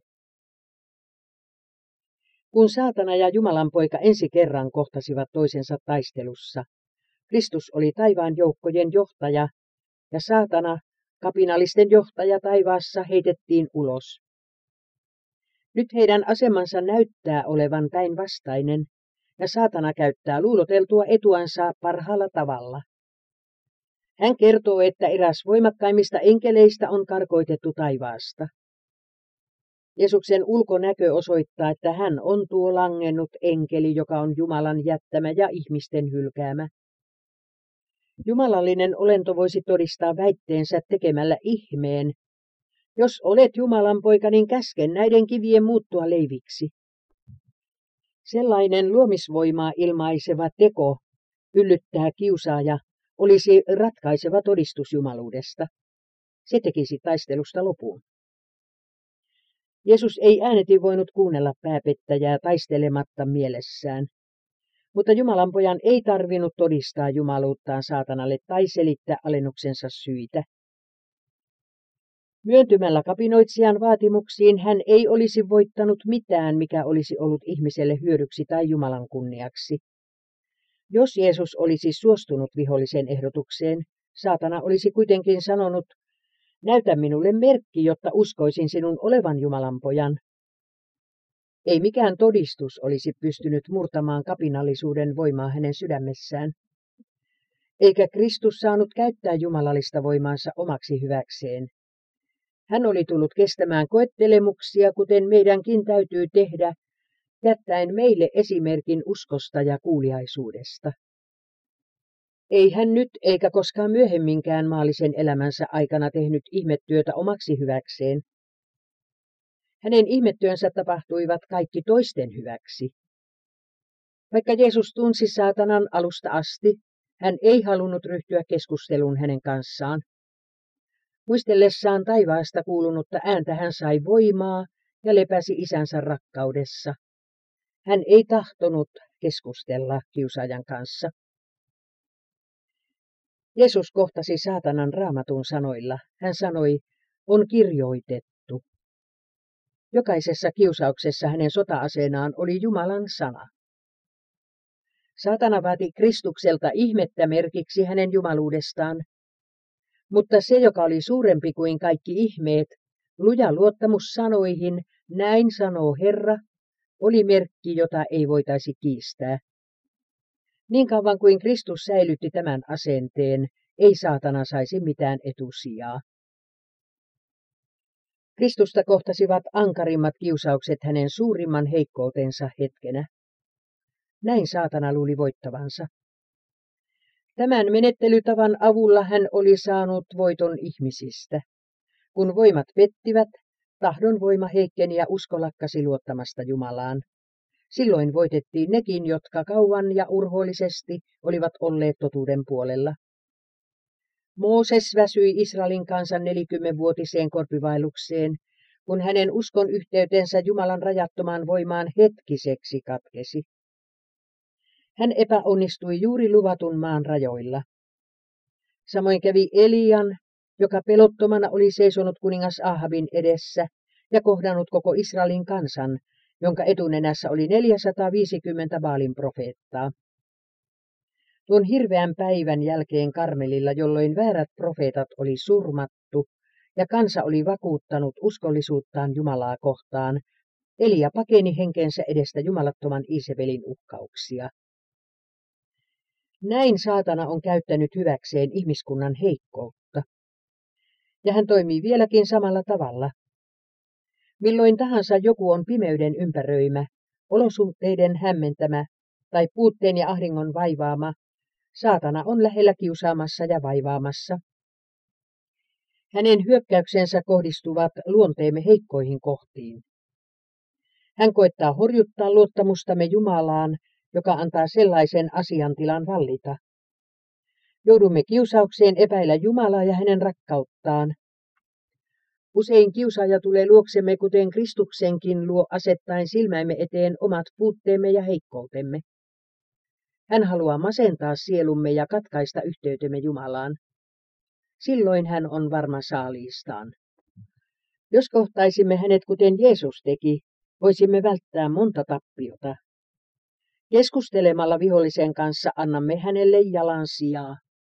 Kun saatana ja Jumalan poika ensi kerran kohtasivat toisensa taistelussa, Kristus oli taivaan joukkojen johtaja ja saatana, kapinallisten johtaja taivaassa, heitettiin ulos. Nyt heidän asemansa näyttää olevan päinvastainen, ja saatana käyttää luuloteltua etuansa parhaalla tavalla. Hän kertoo, että eräs voimakkaimmista enkeleistä on karkoitettu taivaasta. Jeesuksen ulkonäkö osoittaa, että hän on tuo langennut enkeli, joka on Jumalan jättämä ja ihmisten hylkäämä. Jumalallinen olento voisi todistaa väitteensä tekemällä ihmeen. Jos olet Jumalan poika, niin käsken näiden kivien muuttua leiviksi. Sellainen luomisvoimaa ilmaiseva teko, yllyttää kiusaaja, olisi ratkaiseva todistus jumaluudesta. Se tekisi taistelusta lopun. Jeesus ei ääneti voinut kuunnella pääpettäjää taistelematta mielessään. Mutta Jumalan pojan ei tarvinnut todistaa jumaluuttaan saatanalle tai selittää alennuksensa syitä. Myöntymällä kapinoitsijan vaatimuksiin hän ei olisi voittanut mitään, mikä olisi ollut ihmiselle hyödyksi tai Jumalan kunniaksi. Jos Jeesus olisi suostunut vihollisen ehdotukseen, saatana olisi kuitenkin sanonut, näytä minulle merkki, jotta uskoisin sinun olevan Jumalan pojan. Ei mikään todistus olisi pystynyt murtamaan kapinallisuuden voimaa hänen sydämessään. Eikä Kristus saanut käyttää jumalallista voimaansa omaksi hyväkseen. Hän oli tullut kestämään koettelemuksia, kuten meidänkin täytyy tehdä, jättäen meille esimerkin uskosta ja kuuliaisuudesta. Ei hän nyt eikä koskaan myöhemminkään maallisen elämänsä aikana tehnyt ihmetyötä omaksi hyväkseen. Hänen ihmetyönsä tapahtuivat kaikki toisten hyväksi. Vaikka Jeesus tunsi saatanan alusta asti, hän ei halunnut ryhtyä keskusteluun hänen kanssaan. Muistellessaan taivaasta kuulunutta ääntä hän sai voimaa ja lepäsi isänsä rakkaudessa. Hän ei tahtonut keskustella kiusaajan kanssa. Jeesus kohtasi saatanan Raamatun sanoilla. Hän sanoi, on kirjoitettu. Jokaisessa kiusauksessa hänen sota-aseenaan oli Jumalan sana. Saatana vaati Kristukselta ihmettä merkiksi hänen jumaluudestaan. Mutta se, joka oli suurempi kuin kaikki ihmeet, luja luottamus sanoihin, näin sanoo Herra, oli merkki, jota ei voitaisi kiistää. Niin kauan kuin Kristus säilytti tämän asenteen, ei saatana saisi mitään etusijaa. Kristusta kohtasivat ankarimmat kiusaukset hänen suurimman heikkoutensa hetkenä. Näin saatana luuli voittavansa. Tämän menettelytavan avulla hän oli saanut voiton ihmisistä. Kun voimat pettivät, tahdon voima heikkeni ja usko lakkasi luottamasta Jumalaan. Silloin voitettiin nekin, jotka kauan ja urhoollisesti olivat olleet totuuden puolella. Mooses väsyi Israelin kansan neljäkymmenvuotiseen korpivailukseen, kun hänen uskon yhteytensä Jumalan rajattomaan voimaan hetkiseksi katkesi. Hän epäonnistui juuri luvatun maan rajoilla. Samoin kävi Elian, joka pelottomana oli seisonut kuningas Ahabin edessä ja kohdannut koko Israelin kansan, jonka etunenässä oli neljäsataaviisikymmentä Baalin profeettaa. Tuon hirveän päivän jälkeen Karmelilla, jolloin väärät profeetat oli surmattu ja kansa oli vakuuttanut uskollisuuttaan Jumalaa kohtaan, Elia pakeni henkensä edestä jumalattoman Iisebelin uhkauksia. Näin saatana on käyttänyt hyväkseen ihmiskunnan heikkoutta. ja hän toimii vieläkin samalla tavalla. Milloin tahansa joku on pimeyden ympäröimä, olosuhteiden hämmentämä tai puutteen ja ahdingon vaivaama, saatana on lähellä kiusaamassa ja vaivaamassa. Hänen hyökkäyksensä kohdistuvat luonteemme heikkoihin kohtiin. Hän koettaa horjuttaa luottamustamme Jumalaan, joka antaa sellaisen asiantilan vallita. Joudumme kiusaukseen epäillä Jumalaa ja hänen rakkauttaan. Usein kiusaaja tulee luoksemme, kuten Kristuksenkin luo asettaen silmäimme eteen omat puutteemme ja heikkoutemme. Hän haluaa masentaa sielumme ja katkaista yhteytemme Jumalaan. Silloin hän on varma saaliistaan. Jos kohtaisimme hänet kuten Jeesus teki, voisimme välttää monta tappiota. Keskustelemalla vihollisen kanssa annamme hänelle jalansijaa.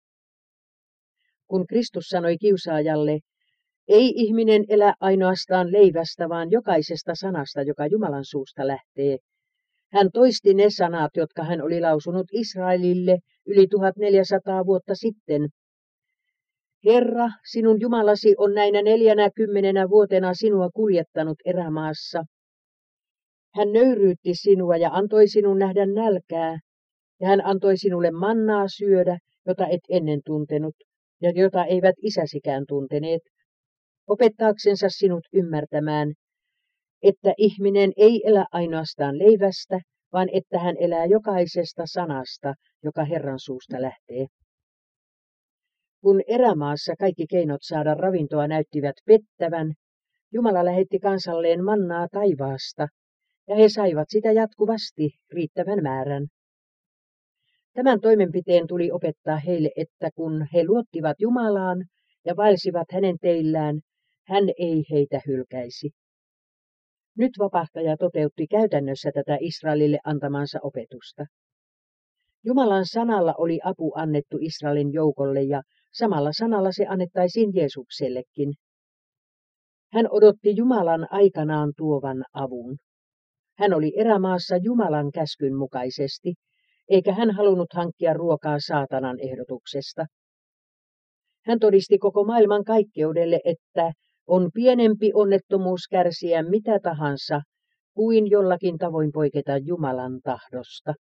Kun Kristus sanoi kiusaajalle, ei ihminen elä ainoastaan leivästä, vaan jokaisesta sanasta, joka Jumalan suusta lähtee. Hän toisti ne sanat, jotka hän oli lausunut Israelille yli tuhatneljäsataa vuotta sitten. Herra, sinun Jumalasi on näinä neljänä kymmenenä vuotena sinua kuljettanut erämaassa. Hän nöyryytti sinua ja antoi sinun nähdä nälkää, ja hän antoi sinulle mannaa syödä, jota et ennen tuntenut, ja jota eivät isäsikään tunteneet, opettaaksensa sinut ymmärtämään, että ihminen ei elä ainoastaan leivästä, vaan että hän elää jokaisesta sanasta, joka Herran suusta lähtee. Kun erämaassa kaikki keinot saada ravintoa näyttivät pettävän, Jumala lähetti kansalleen mannaa taivaasta, ja he saivat sitä jatkuvasti riittävän määrän. Tämän toimenpiteen tuli opettaa heille, että kun he luottivat Jumalaan ja vaelsivat hänen teillään, hän ei heitä hylkäisi. Nyt vapahtaja toteutti käytännössä tätä Israelille antamansa opetusta. Jumalan sanalla oli apu annettu Israelin joukolle ja samalla sanalla se annettaisiin Jeesuksellekin. Hän odotti Jumalan aikanaan tuovan avun. Hän oli erämaassa Jumalan käskyn mukaisesti, eikä hän halunnut hankkia ruokaa saatanan ehdotuksesta. Hän todisti koko maailman kaikkeudelle, että on pienempi onnettomuus kärsiä mitä tahansa, kuin jollakin tavoin poiketa Jumalan tahdosta.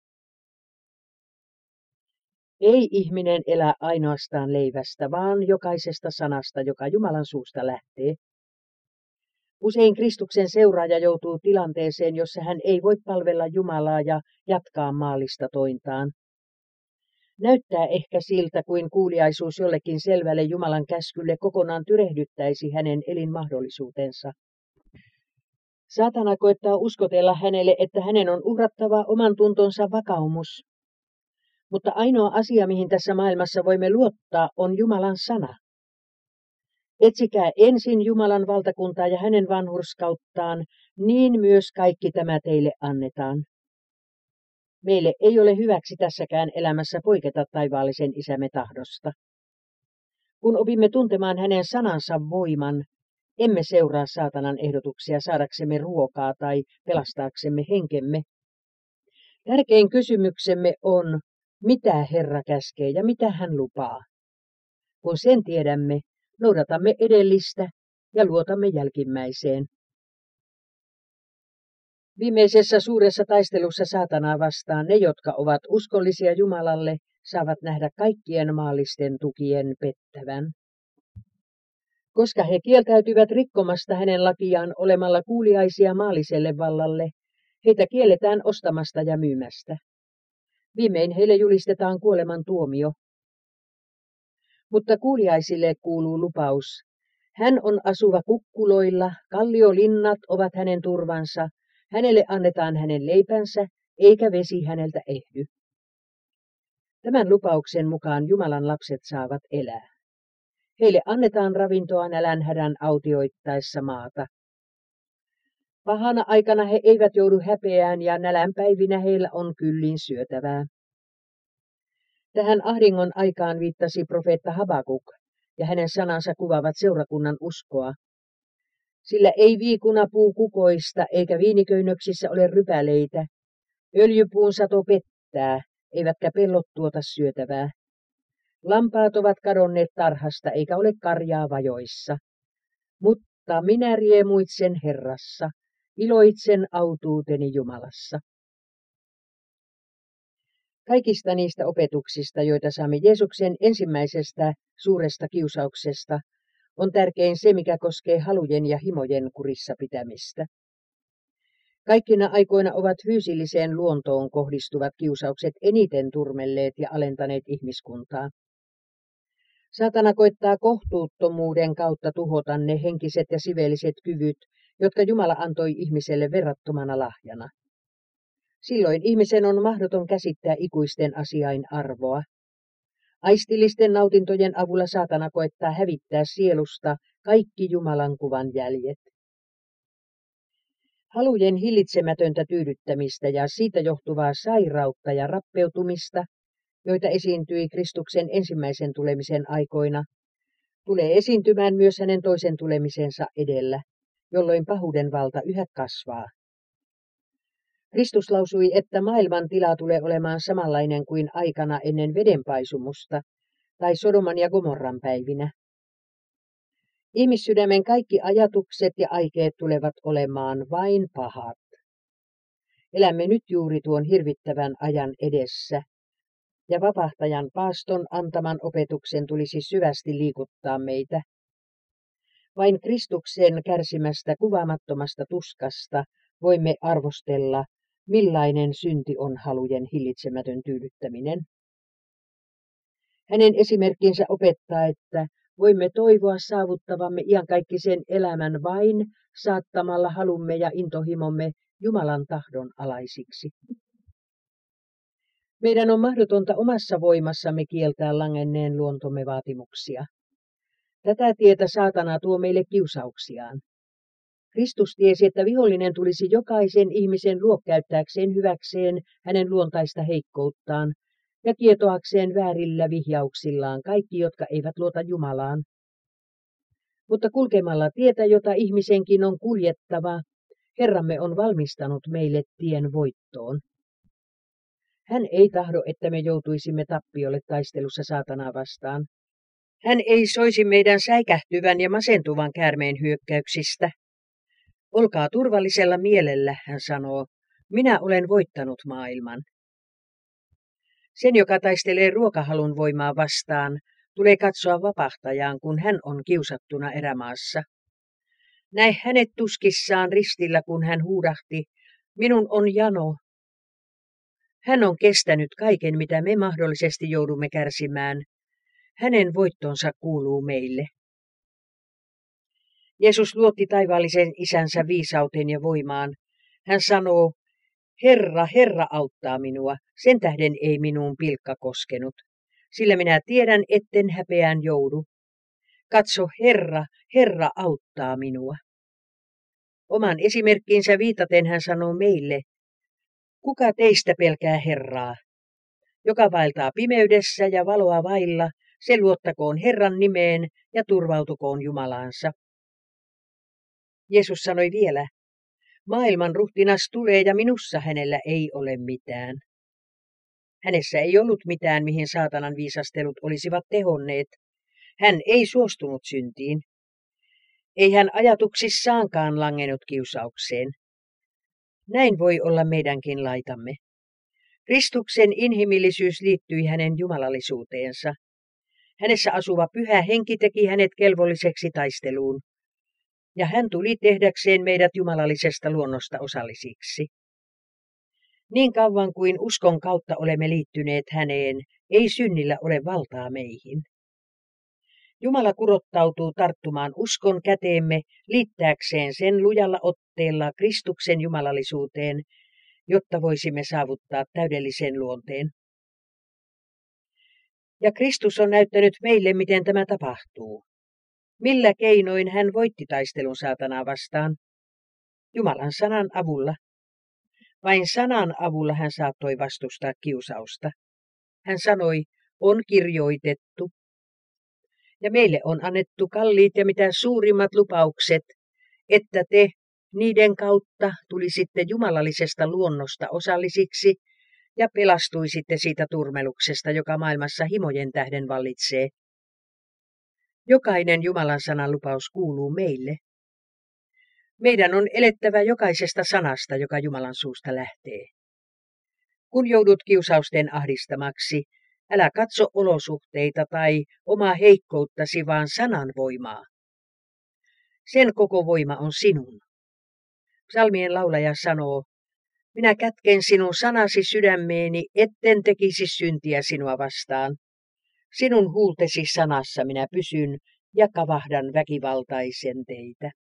Ei ihminen elä ainoastaan leivästä, vaan jokaisesta sanasta, joka Jumalan suusta lähtee. Usein Kristuksen seuraaja joutuu tilanteeseen, jossa hän ei voi palvella Jumalaa ja jatkaa maallista tointaan. Näyttää ehkä siltä, kuin kuuliaisuus jollekin selvälle Jumalan käskylle kokonaan tyrehdyttäisi hänen elinmahdollisuutensa. Saatana koettaa uskotella hänelle, että hänen on uhrattava oman tuntonsa vakaumus. Mutta ainoa asia, mihin tässä maailmassa voimme luottaa, on Jumalan sana. Etsikää ensin Jumalan valtakuntaa ja hänen vanhurskauttaan, niin myös kaikki tämä teille annetaan. Meille ei ole hyväksi tässäkään elämässä poiketa taivaallisen isämme tahdosta. Kun opimme tuntemaan hänen sanansa voiman, emme seuraa saatanan ehdotuksia saadaksemme ruokaa tai pelastaaksemme henkemme. Tärkein kysymyksemme on, mitä Herra käskee ja mitä hän lupaa. Kun sen tiedämme, noudatamme edellistä ja luotamme jälkimmäiseen. Viimeisessä suuressa taistelussa saatanaa vastaan ne, jotka ovat uskollisia Jumalalle, saavat nähdä kaikkien maallisten tukien pettävän. Koska he kieltäytyvät rikkomasta hänen lakiaan olemalla kuuliaisia maalliselle vallalle, heitä kielletään ostamasta ja myymästä. Viimein heille julistetaan kuoleman tuomio. Mutta kuuliaisille kuuluu lupaus. Hän on asuva kukkuloilla, kalliolinnat ovat hänen turvansa, hänelle annetaan hänen leipänsä, eikä vesi häneltä ehdy. Tämän lupauksen mukaan Jumalan lapset saavat elää. Heille annetaan ravintoa nälänhädän autioittaessa maata. Pahana aikana he eivät joudu häpeään ja nälänpäivinä heillä on kyllin syötävää. Tähän ahdingon aikaan viittasi profeetta Habakuk, ja hänen sanansa kuvaavat seurakunnan uskoa. Sillä ei viikuna puu kukoista, eikä viiniköynnöksissä ole rypäleitä. Öljypuun sato pettää, eivätkä pellot tuota syötävää. Lampaat ovat kadonneet tarhasta, eikä ole karjaa vajoissa. Mutta minä riemuitsen Herrassa, iloitsen autuuteni Jumalassa. Kaikista niistä opetuksista, joita saamme Jeesuksen ensimmäisestä suuresta kiusauksesta, on tärkein se, mikä koskee halujen ja himojen kurissa pitämistä. Kaikkina aikoina ovat fyysilliseen luontoon kohdistuvat kiusaukset eniten turmelleet ja alentaneet ihmiskuntaa. Saatana koittaa kohtuuttomuuden kautta tuhota ne henkiset ja siveelliset kyvyt, jotka Jumala antoi ihmiselle verrattomana lahjana. Silloin ihmisen on mahdoton käsittää ikuisten asiain arvoa. Aistillisten nautintojen avulla saatana koettaa hävittää sielusta kaikki Jumalan kuvan jäljet. Halujen hillitsemätöntä tyydyttämistä ja siitä johtuvaa sairautta ja rappeutumista, joita esiintyi Kristuksen ensimmäisen tulemisen aikoina, tulee esiintymään myös hänen toisen tulemisensa edellä, jolloin pahuuden valta yhä kasvaa. Kristus lausui, että maailman tila tulee olemaan samanlainen kuin aikana ennen vedenpaisumusta tai Sodoman ja Gomorran päivinä. Ihmissydämen kaikki ajatukset ja aikeet tulevat olemaan vain pahat. Elämme nyt juuri tuon hirvittävän ajan edessä, ja vapahtajan paaston antaman opetuksen tulisi syvästi liikuttaa meitä. Vain Kristuksen kärsimästä kuvaamattomasta tuskasta voimme arvostella, millainen synti on halujen hillitsemätön tyydyttäminen. Hänen esimerkkinsä opettaa, että voimme toivoa saavuttavamme iankaikkisen elämän vain saattamalla halumme ja intohimomme Jumalan tahdon alaisiksi. Meidän on mahdotonta omassa voimassamme kieltää langenneen luontomme vaatimuksia. Tätä tietä saatana tuo meille kiusauksiaan. Kristus tiesi, että vihollinen tulisi jokaisen ihmisen luo käyttääkseen hyväkseen hänen luontaista heikkouttaan ja kietoakseen väärillä vihjauksillaan kaikki, jotka eivät luota Jumalaan. Mutta kulkemalla tietä, jota ihmisenkin on kuljettava, Herramme on valmistanut meille tien voittoon. Hän ei tahdo, että me joutuisimme tappiolle taistelussa saatanaa vastaan. Hän ei soisi meidän säikähtyvän ja masentuvan käärmeen hyökkäyksistä. Olkaa turvallisella mielellä, hän sanoo, minä olen voittanut maailman. Sen, joka taistelee ruokahalun voimaa vastaan, tulee katsoa vapahtajaan, kun hän on kiusattuna erämaassa. Näe hänet tuskissaan ristillä, kun hän huudahti, minun on jano. Hän on kestänyt kaiken, mitä me mahdollisesti joudumme kärsimään. Hänen voittonsa kuuluu meille. Jeesus luotti taivaallisen isänsä viisauteen ja voimaan. Hän sanoo, Herra, Herra auttaa minua, sen tähden ei minuun pilkka koskenut, sillä minä tiedän, etten häpeään joudu. Katso, Herra, Herra auttaa minua. Oman esimerkkiinsä viitaten hän sanoo meille, kuka teistä pelkää Herraa? Joka vaeltaa pimeydessä ja valoa vailla, se luottakoon Herran nimeen ja turvautukoon Jumalaansa. Jeesus sanoi vielä, maailman ruhtinas tulee ja minussa hänellä ei ole mitään. Hänessä ei ollut mitään, mihin saatanan viisastelut olisivat tehonneet. Hän ei suostunut syntiin. Ei hän ajatuksissaankaan langennut kiusaukseen. Näin voi olla meidänkin laitamme. Kristuksen inhimillisyys liittyi hänen jumalallisuuteensa. Hänessä asuva pyhä henki teki hänet kelvolliseksi taisteluun. Ja hän tuli tehdäkseen meidät jumalallisesta luonnosta osallisiksi. Niin kauan kuin uskon kautta olemme liittyneet häneen, ei synnillä ole valtaa meihin. Jumala kurottautuu tarttumaan uskon käteemme liittääkseen sen lujalla otteella Kristuksen jumalallisuuteen, jotta voisimme saavuttaa täydellisen luonteen. Ja Kristus on näyttänyt meille, miten tämä tapahtuu. Millä keinoin hän voitti taistelun saatanaa vastaan? Jumalan sanan avulla. Vain sanan avulla hän saattoi vastustaa kiusausta. Hän sanoi, on kirjoitettu. Ja meille on annettu kalliit ja mitä suurimmat lupaukset, että te niiden kautta tulisitte jumalallisesta luonnosta osallisiksi ja pelastuisitte siitä turmeluksesta, joka maailmassa himojen tähden vallitsee. Jokainen Jumalan sanan lupaus kuuluu meille. Meidän on elettävä jokaisesta sanasta, joka Jumalan suusta lähtee. Kun joudut kiusausten ahdistamaksi, älä katso olosuhteita tai omaa heikkouttasi, vaan sanan voimaa. Sen koko voima on sinun. Psalmien laulaja sanoo, minä kätken sinun sanasi sydämeeni, etten tekisi syntiä sinua vastaan. Sinun huultesi sanassa minä pysyn ja kavahdan väkivaltaisen teitä.